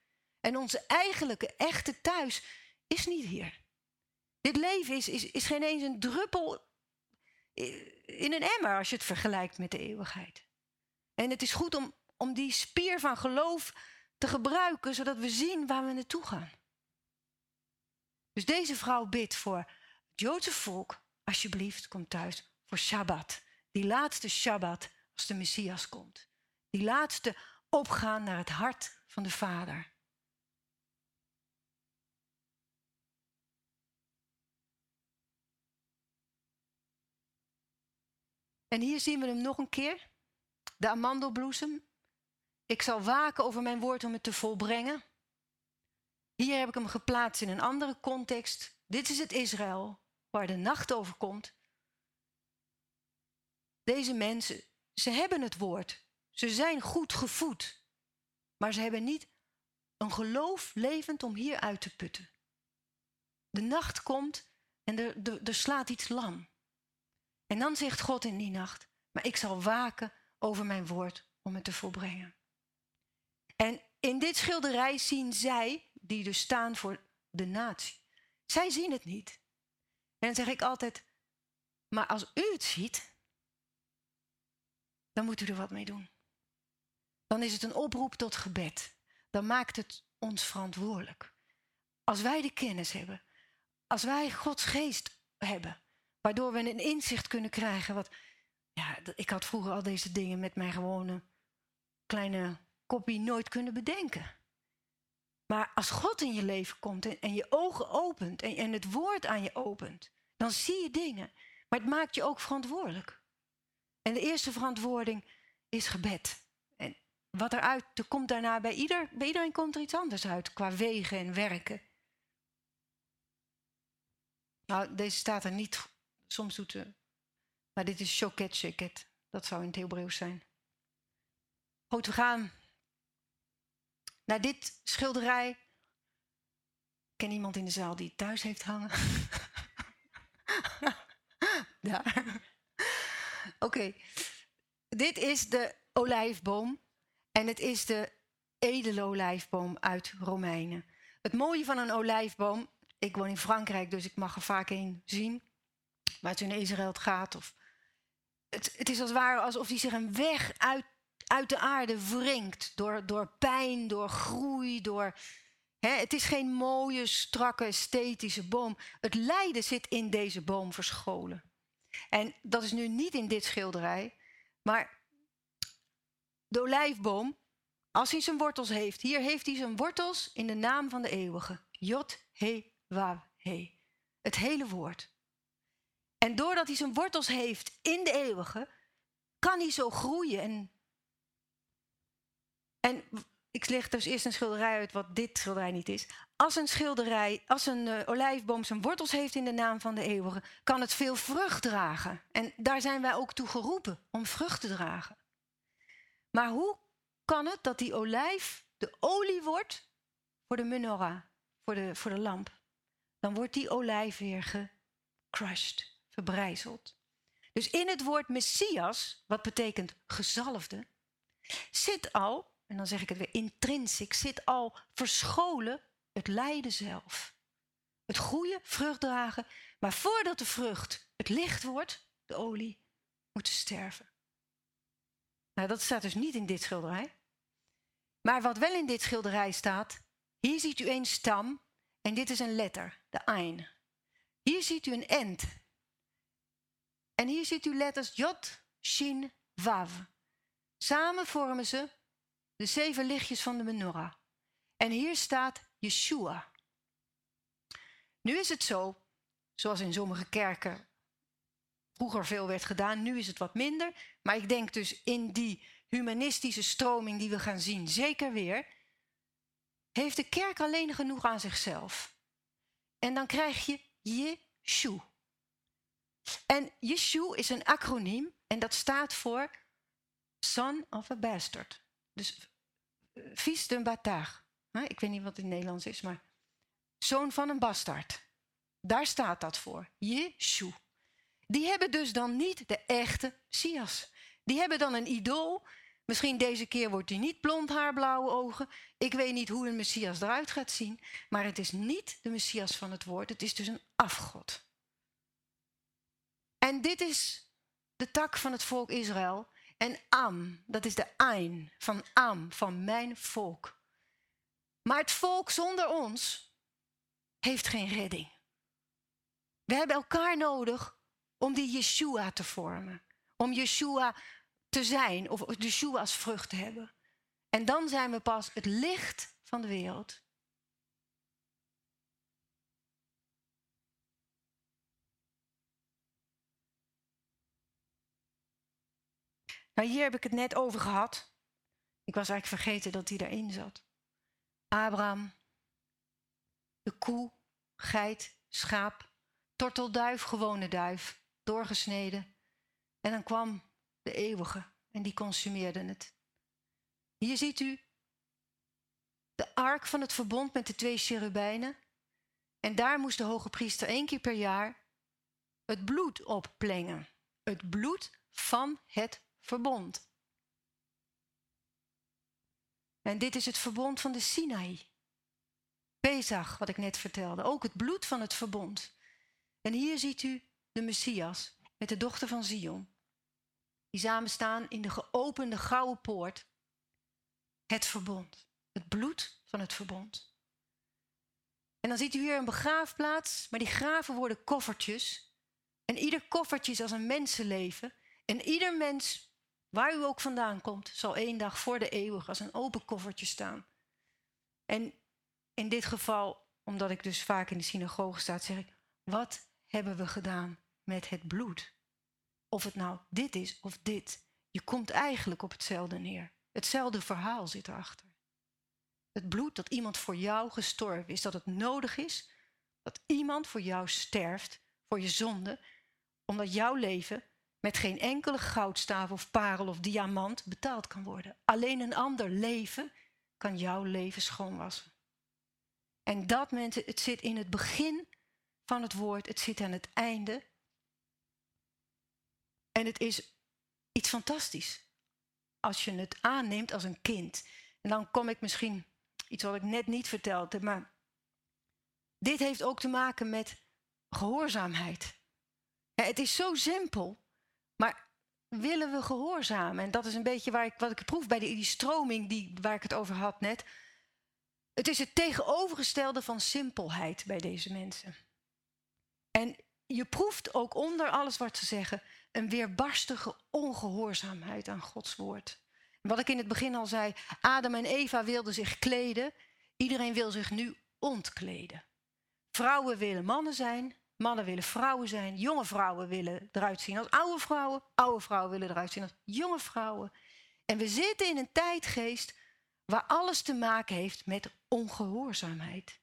[SPEAKER 1] En onze eigenlijke, echte thuis is niet hier. Dit leven is, is, is geen eens een druppel in een emmer als je het vergelijkt met de eeuwigheid. En het is goed om, om die spier van geloof te gebruiken, zodat we zien waar we naartoe gaan. Dus deze vrouw bidt voor het Joodse volk, alsjeblieft, kom thuis, voor Shabbat. Die laatste Shabbat als de Messias komt. Die laatste opgaan naar het hart van de Vader. En hier zien we hem nog een keer. De amandelbloesem. Ik zal waken over mijn woord om het te volbrengen. Hier heb ik hem geplaatst in een andere context. Dit is het Israël waar de nacht over komt. Deze mensen, ze hebben het woord. Ze zijn goed gevoed. Maar ze hebben niet een geloof levend om hier uit te putten. De nacht komt en er, er, er slaat iets lam. En dan zegt God in die nacht, maar ik zal waken over mijn woord om het te volbrengen. En in dit schilderij zien zij, die dus staan voor de natie, zij zien het niet. En dan zeg ik altijd, maar als u het ziet, dan moet u er wat mee doen. Dan is het een oproep tot gebed. Dan maakt het ons verantwoordelijk. Als wij de kennis hebben, als wij Gods geest hebben, waardoor we een inzicht kunnen krijgen. Wat, ja, ik had vroeger al deze dingen met mijn gewone kleine koppie nooit kunnen bedenken. Maar als God in je leven komt en, en je ogen opent en, en het woord aan je opent, dan zie je dingen. Maar het maakt je ook verantwoordelijk. En de eerste verantwoording is gebed. En wat eruit er komt daarna bij, ieder, bij iedereen komt er iets anders uit qua wegen en werken. Nou, deze staat er niet. Soms doet ze, maar dit is shoket sheket. Dat zou in het Hebreeuws zijn. Goed, we gaan naar dit schilderij. Ik ken iemand in de zaal die het thuis heeft hangen. Daar. Oké. Okay. Dit is de olijfboom. En het is de edele olijfboom uit Romeinen. Het mooie van een olijfboom. Ik woon in Frankrijk, dus ik mag er vaak een zien. Waar het in Israël het gaat. Of het, het is als het ware alsof hij zich een weg uit, uit de aarde wringt. Door, door pijn, door groei, door... Hè, het is geen mooie, strakke, esthetische boom. Het lijden zit in deze boom verscholen. En dat is nu niet in dit schilderij. Maar de olijfboom, als hij zijn wortels heeft... Hier heeft hij zijn wortels in de naam van de eeuwige. Jod, he, waw, he. Het hele woord. En doordat hij zijn wortels heeft in de eeuwige, kan hij zo groeien. En, en ik leg dus eerst een schilderij uit wat dit schilderij niet is. Als een schilderij, als een uh, olijfboom zijn wortels heeft in de naam van de eeuwige, kan het veel vrucht dragen. En daar zijn wij ook toe geroepen, om vrucht te dragen. Maar hoe kan het dat die olijf de olie wordt voor de menorah, voor de, voor de lamp? Dan wordt die olijf weer gecrushed. Verbrijzeld. Dus in het woord Messias, wat betekent gezalfde, zit al, en dan zeg ik het weer intrinsiek, zit al verscholen het lijden zelf. Het goede, vrucht dragen, maar voordat de vrucht het licht wordt, de olie, moet ze sterven. Nou, dat staat dus niet in dit schilderij. Maar wat wel in dit schilderij staat, hier ziet u een stam en dit is een letter, de Ain. Hier ziet u een end. En hier ziet u letters Jod, Shin, Wav. Samen vormen ze de zeven lichtjes van de menorah. En hier staat Yeshua. Nu is het zo, zoals in sommige kerken vroeger veel werd gedaan, nu is het wat minder. Maar ik denk dus in die humanistische stroming die we gaan zien, zeker weer, heeft de kerk alleen genoeg aan zichzelf. En dan krijg je Yeshu. En Yeshu is een acroniem en dat staat voor son of a bastard. Dus uh, fils d'un bâtard. Ik weet niet wat het in het Nederlands is, maar zoon van een bastard. Daar staat dat voor. Yeshu. Die hebben dus dan niet de echte Messias. Die hebben dan een idool Misschien deze keer wordt hij niet blond haar, blauwe ogen. Ik weet niet hoe een Messias eruit gaat zien. Maar het is niet de Messias van het woord. Het is dus een afgod. En dit is de tak van het volk Israël. En Am, dat is de Ain van Am, van mijn volk. Maar het volk zonder ons heeft geen redding. We hebben elkaar nodig om die Yeshua te vormen. Om Yeshua te zijn, of Yeshua als vrucht te hebben. En dan zijn we pas het licht van de wereld. Nou, hier heb ik het net over gehad. Ik was eigenlijk vergeten dat hij daarin zat. Abraham, de koe, geit, schaap, tortelduif, gewone duif, doorgesneden. En dan kwam de eeuwige en die consumeerde het. Hier ziet u de ark van het verbond met de twee cherubijnen. En daar moest de hoge priester één keer per jaar het bloed op plengen. Het bloed van het verbond. En dit is het verbond van de Sinaï. Pesach, wat ik net vertelde. Ook het bloed van het verbond. En hier ziet u de Messias met de dochter van Zion. Die samen staan in de geopende gouden poort. Het verbond. Het bloed van het verbond. En dan ziet u hier een begraafplaats. Maar die graven worden koffertjes. En ieder koffertje is als een mensenleven. En ieder mens, waar u ook vandaan komt, zal één dag voor de eeuwig als een open koffertje staan. En in dit geval, omdat ik dus vaak in de synagoge sta, zeg ik, wat hebben we gedaan met het bloed? Of het nou dit is of dit. Je komt eigenlijk op hetzelfde neer. Hetzelfde verhaal zit erachter. Het bloed dat iemand voor jou gestorven is. Dat het nodig is dat iemand voor jou sterft, voor je zonde. Omdat jouw leven met geen enkele goudstaaf of parel of diamant betaald kan worden. Alleen een ander leven kan jouw leven schoonwassen. En dat, mensen, het zit in het begin van het woord. Het zit aan het einde. En het is iets fantastisch. Als je het aanneemt als een kind. En dan kom ik misschien iets wat ik net niet vertelde. Maar dit heeft ook te maken met gehoorzaamheid. Ja, het is zo simpel. Maar willen we gehoorzamen? En dat is een beetje waar ik, wat ik proef bij die, die stroming die, waar ik het over had net. Het is het tegenovergestelde van simpelheid bij deze mensen. En je proeft ook onder alles wat ze zeggen een weerbarstige ongehoorzaamheid aan Gods woord. En wat ik in het begin al zei, Adam en Eva wilden zich kleden. Iedereen wil zich nu ontkleden. Vrouwen willen mannen zijn, mannen willen vrouwen zijn. Jonge vrouwen willen eruit zien als oude vrouwen. Oude vrouwen willen eruit zien als jonge vrouwen. En we zitten in een tijdgeest waar alles te maken heeft met ongehoorzaamheid.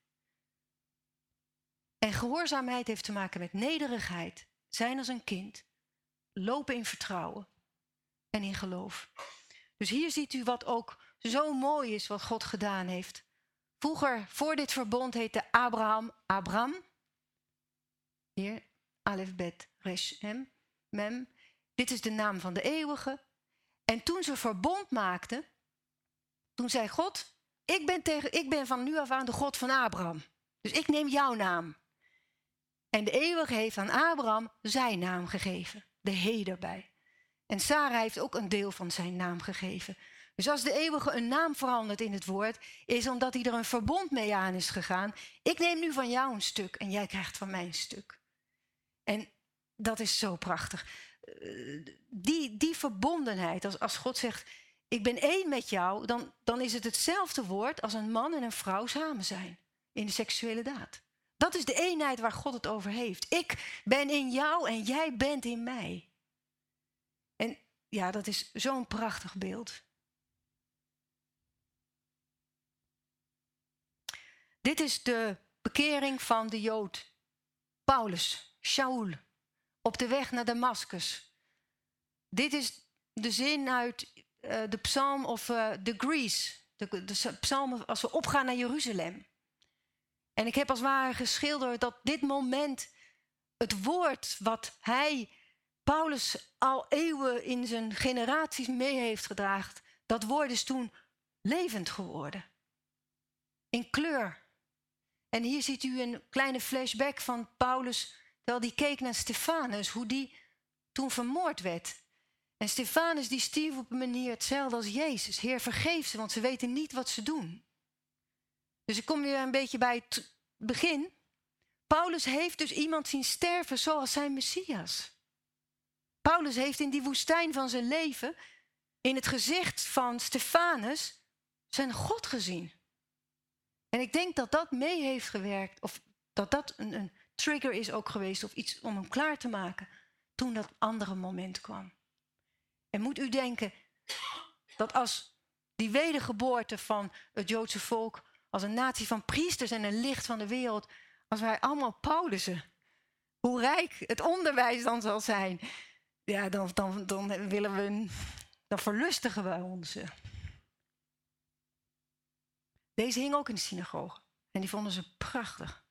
[SPEAKER 1] En gehoorzaamheid heeft te maken met nederigheid. Zijn als een kind. Lopen in vertrouwen. En in geloof. Dus hier ziet u wat ook zo mooi is wat God gedaan heeft. Vroeger, voor dit verbond, heette Abraham Abram. Hier, Alef Bet Resh Mem. Mem. Dit is de naam van de eeuwige. En toen ze verbond maakten, toen zei God, ik ben, tegen, ik ben van nu af aan de God van Abraham. Dus ik neem jouw naam. En de eeuwige heeft aan Abraham zijn naam gegeven. De he erbij. En Sarah heeft ook een deel van zijn naam gegeven. Dus als de eeuwige een naam verandert in het woord, is omdat hij er een verbond mee aan is gegaan. Ik neem nu van jou een stuk en jij krijgt van mij een stuk. En dat is zo prachtig. Die, die verbondenheid, als, als God zegt, ik ben één met jou, dan, dan is het hetzelfde woord als een man en een vrouw samen zijn. In de seksuele daad. Dat is de eenheid waar God het over heeft. Ik ben in jou en jij bent in mij. En ja, dat is zo'n prachtig beeld. Dit is de bekering van de Jood Paulus, Shaul, op de weg naar Damascus. Dit is de zin uit uh, de psalm of uh, de Greece, de, de psalm als we opgaan naar Jeruzalem. En ik heb als het ware geschilderd dat dit moment, het woord wat hij, Paulus, al eeuwen in zijn generaties mee heeft gedragen, Dat woord is toen levend geworden. In kleur. En hier ziet u een kleine flashback van Paulus, terwijl die keek naar Stefanus, hoe die toen vermoord werd. En Stefanus die stierf op een manier hetzelfde als Jezus. Heer, vergeef ze, want ze weten niet wat ze doen. Dus ik kom weer een beetje bij het begin. Paulus heeft dus iemand zien sterven zoals zijn Messias. Paulus heeft in die woestijn van zijn leven, in het gezicht van Stefanus, zijn God gezien. En ik denk dat dat mee heeft gewerkt, of dat dat een, een trigger is ook geweest, of iets om hem klaar te maken, toen dat andere moment kwam. En moet u denken dat als die wedergeboorte van het Joodse volk, als een natie van priesters en een licht van de wereld, als wij allemaal Paulussen, hoe rijk het onderwijs dan zal zijn, ja, dan, dan, dan willen we, dan verlustigen we ons. Deze hing ook in de synagoge en die vonden ze prachtig.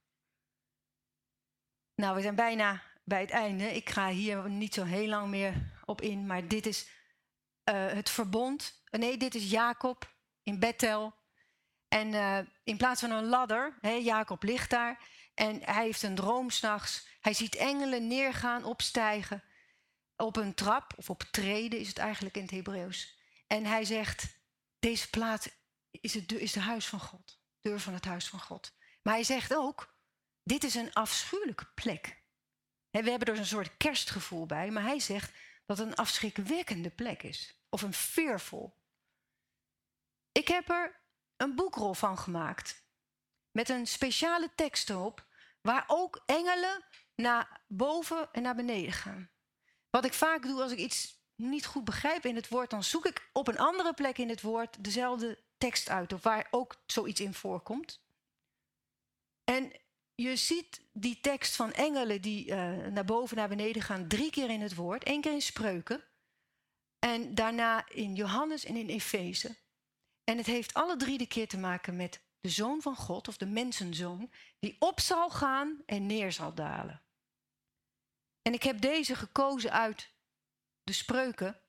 [SPEAKER 1] Nou, we zijn bijna bij het einde. Ik ga hier niet zo heel lang meer op in, maar dit is uh, het verbond. Nee, dit is Jacob in Bethel. En uh, in plaats van een ladder, hè, Jacob ligt daar en hij heeft een droom 's nachts. Hij ziet engelen neergaan, opstijgen op een trap, of op treden is het eigenlijk in het Hebreeuws. En hij zegt, deze plaats is het is de huis van God, deur van het huis van God. Maar hij zegt ook, dit is een afschuwelijke plek. En we hebben er een soort kerstgevoel bij, maar hij zegt dat het een afschrikwekkende plek is. Of een fearful. Ik heb er een boekrol van gemaakt. Met een speciale tekst erop, waar ook engelen naar boven en naar beneden gaan. Wat ik vaak doe als ik iets niet goed begrijp in het woord, dan zoek ik op een andere plek in het woord dezelfde tekst uit, of waar ook zoiets in voorkomt. En je ziet die tekst van engelen die uh, naar boven en naar beneden gaan drie keer in het woord. Eén keer in Spreuken. En daarna in Johannes en in Efeze. En het heeft alle drie de keer te maken met de Zoon van God, of de mensenzoon, die op zal gaan en neer zal dalen. En ik heb deze gekozen uit de Spreuken.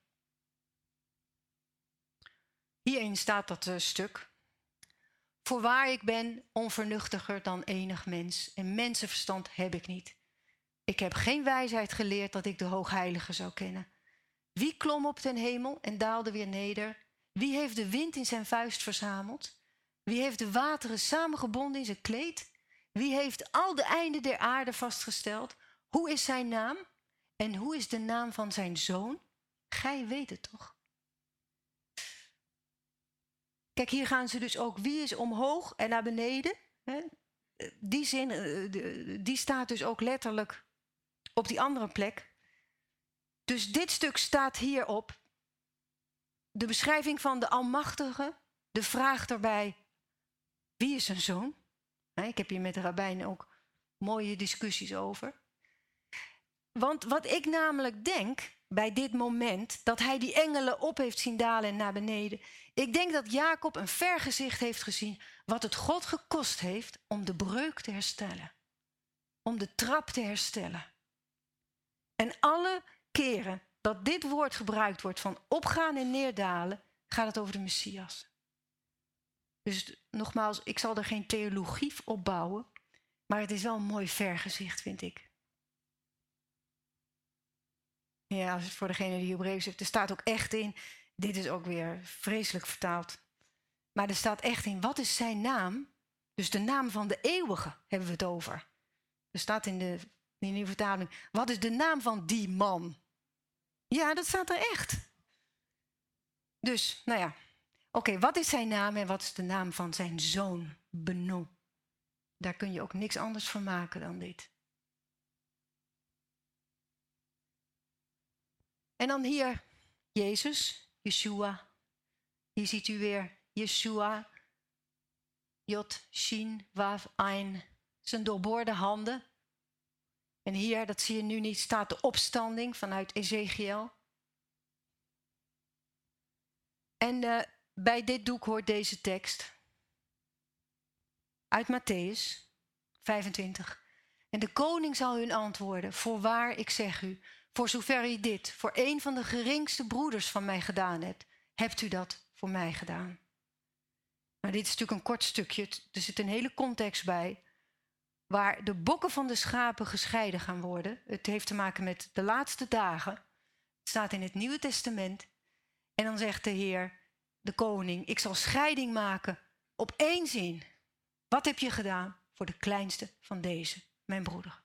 [SPEAKER 1] Hierin staat dat uh, stuk. Voorwaar, ik ben onvernuchtiger dan enig mens en mensenverstand heb ik niet. Ik heb geen wijsheid geleerd dat ik de Hoogheilige zou kennen. Wie klom op ten hemel en daalde weer neder? Wie heeft de wind in zijn vuist verzameld? Wie heeft de wateren samengebonden in zijn kleed? Wie heeft al de einden der aarde vastgesteld? Hoe is zijn naam? En hoe is de naam van zijn zoon? Gij weet het toch? Kijk, hier gaan ze dus ook, wie is omhoog en naar beneden? Hè? Die zin, die staat dus ook letterlijk op die andere plek. Dus dit stuk staat hierop. De beschrijving van de Almachtige, de vraag daarbij, wie is zijn zoon? Ik heb hier met de rabbijnen ook mooie discussies over. Want wat ik namelijk denk bij dit moment, dat hij die engelen op heeft zien dalen en naar beneden. Ik denk dat Jacob een vergezicht heeft gezien wat het God gekost heeft om de breuk te herstellen. Om de trap te herstellen. En alle keren dat dit woord gebruikt wordt van opgaan en neerdalen, gaat het over de Messias. Dus nogmaals, ik zal er geen theologie op bouwen, maar het is wel een mooi vergezicht, vind ik. Ja, voor degene die Hebreeuws heeft, er staat ook echt in, dit is ook weer vreselijk vertaald, maar er staat echt in, wat is zijn naam? Dus de naam van de eeuwige hebben we het over. Er staat in de, in de vertaling, wat is de naam van die man? Ja, dat staat er echt. Dus, nou ja, oké, okay, wat is zijn naam en wat is de naam van zijn zoon, Beno? Daar kun je ook niks anders van maken dan dit. En dan hier Jezus, Yeshua. Hier ziet u weer Yeshua, Jod, Shin, Wav, Ein. Zijn doorboorde handen. En hier, dat zie je nu niet, staat de opstanding vanuit Ezekiel. En uh, bij dit doek hoort deze tekst. Uit Matthäus vijfentwintig. En de koning zal hun antwoorden, voorwaar ik zeg u, voor zover u dit voor een van de geringste broeders van mij gedaan hebt, hebt u dat voor mij gedaan. Maar dit is natuurlijk een kort stukje. Er zit een hele context bij. Waar de bokken van de schapen gescheiden gaan worden. Het heeft te maken met de laatste dagen. Het staat in het Nieuwe Testament. En dan zegt de Heer, de koning, ik zal scheiding maken op één zin. Wat heb je gedaan voor de kleinste van deze, mijn broeder?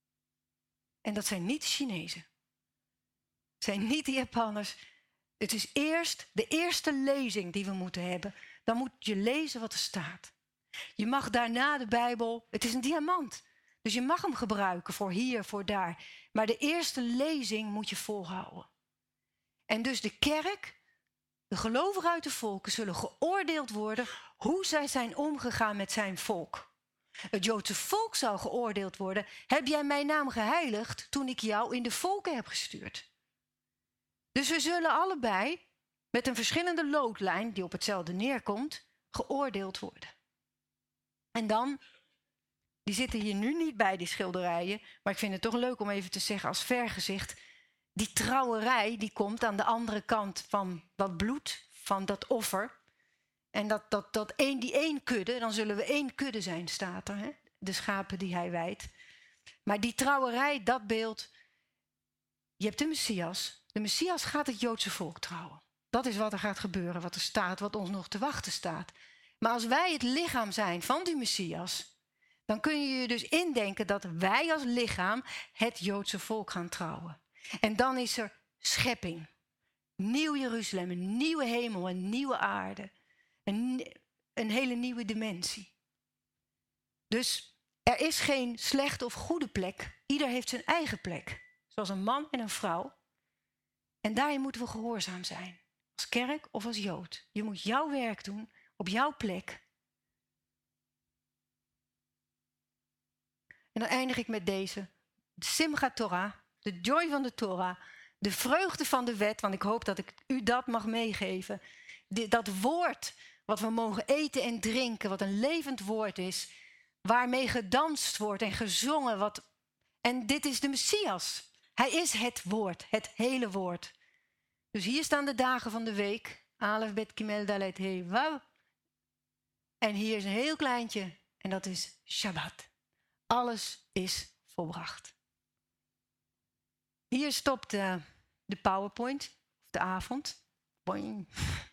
[SPEAKER 1] En dat zijn niet de Chinezen. Het zijn niet de Japanners. Het is eerst de eerste lezing die we moeten hebben. Dan moet je lezen wat er staat. Je mag daarna de Bijbel, het is een diamant. Dus je mag hem gebruiken voor hier, voor daar. Maar de eerste lezing moet je volhouden. En dus de kerk, de gelovigen uit de volken, zullen geoordeeld worden hoe zij zijn omgegaan met zijn volk. Het Joodse volk zou geoordeeld worden. Heb jij mijn naam geheiligd toen ik jou in de volken heb gestuurd? Dus we zullen allebei, met een verschillende loodlijn die op hetzelfde neerkomt, geoordeeld worden. En dan, die zitten hier nu niet bij, die schilderijen, maar ik vind het toch leuk om even te zeggen als vergezicht, die trouwerij die komt aan de andere kant van dat bloed, van dat offer. En dat, dat, dat één, die één kudde, dan zullen we één kudde zijn, staat er. Hè? De schapen die hij wijdt. Maar die trouwerij, dat beeld, je hebt de Messias. De Messias gaat het Joodse volk trouwen. Dat is wat er gaat gebeuren, wat er staat, wat ons nog te wachten staat. Maar als wij het lichaam zijn van die Messias, dan kun je je dus indenken dat wij als lichaam het Joodse volk gaan trouwen. En dan is er schepping. Nieuw Jeruzalem, een nieuwe hemel, een nieuwe aarde. Een, een hele nieuwe dimensie. Dus er is geen slechte of goede plek. Ieder heeft zijn eigen plek. Zoals een man en een vrouw. En daarin moeten we gehoorzaam zijn. Als kerk of als Jood. Je moet jouw werk doen op jouw plek. En dan eindig ik met deze. De Simchat Torah, de joy van de Torah. De vreugde van de wet, want ik hoop dat ik u dat mag meegeven. De, dat woord wat we mogen eten en drinken, wat een levend woord is. Waarmee gedanst wordt en gezongen. Wat, en dit is de Messias. Hij is het woord, het hele woord. Dus hier staan de dagen van de week. Alef, Bet, Gimel, Dalet, He, Waw. En hier is een heel kleintje. En dat is Shabbat. Alles is volbracht. Hier stopt de, de PowerPoint. Of de avond. Boing.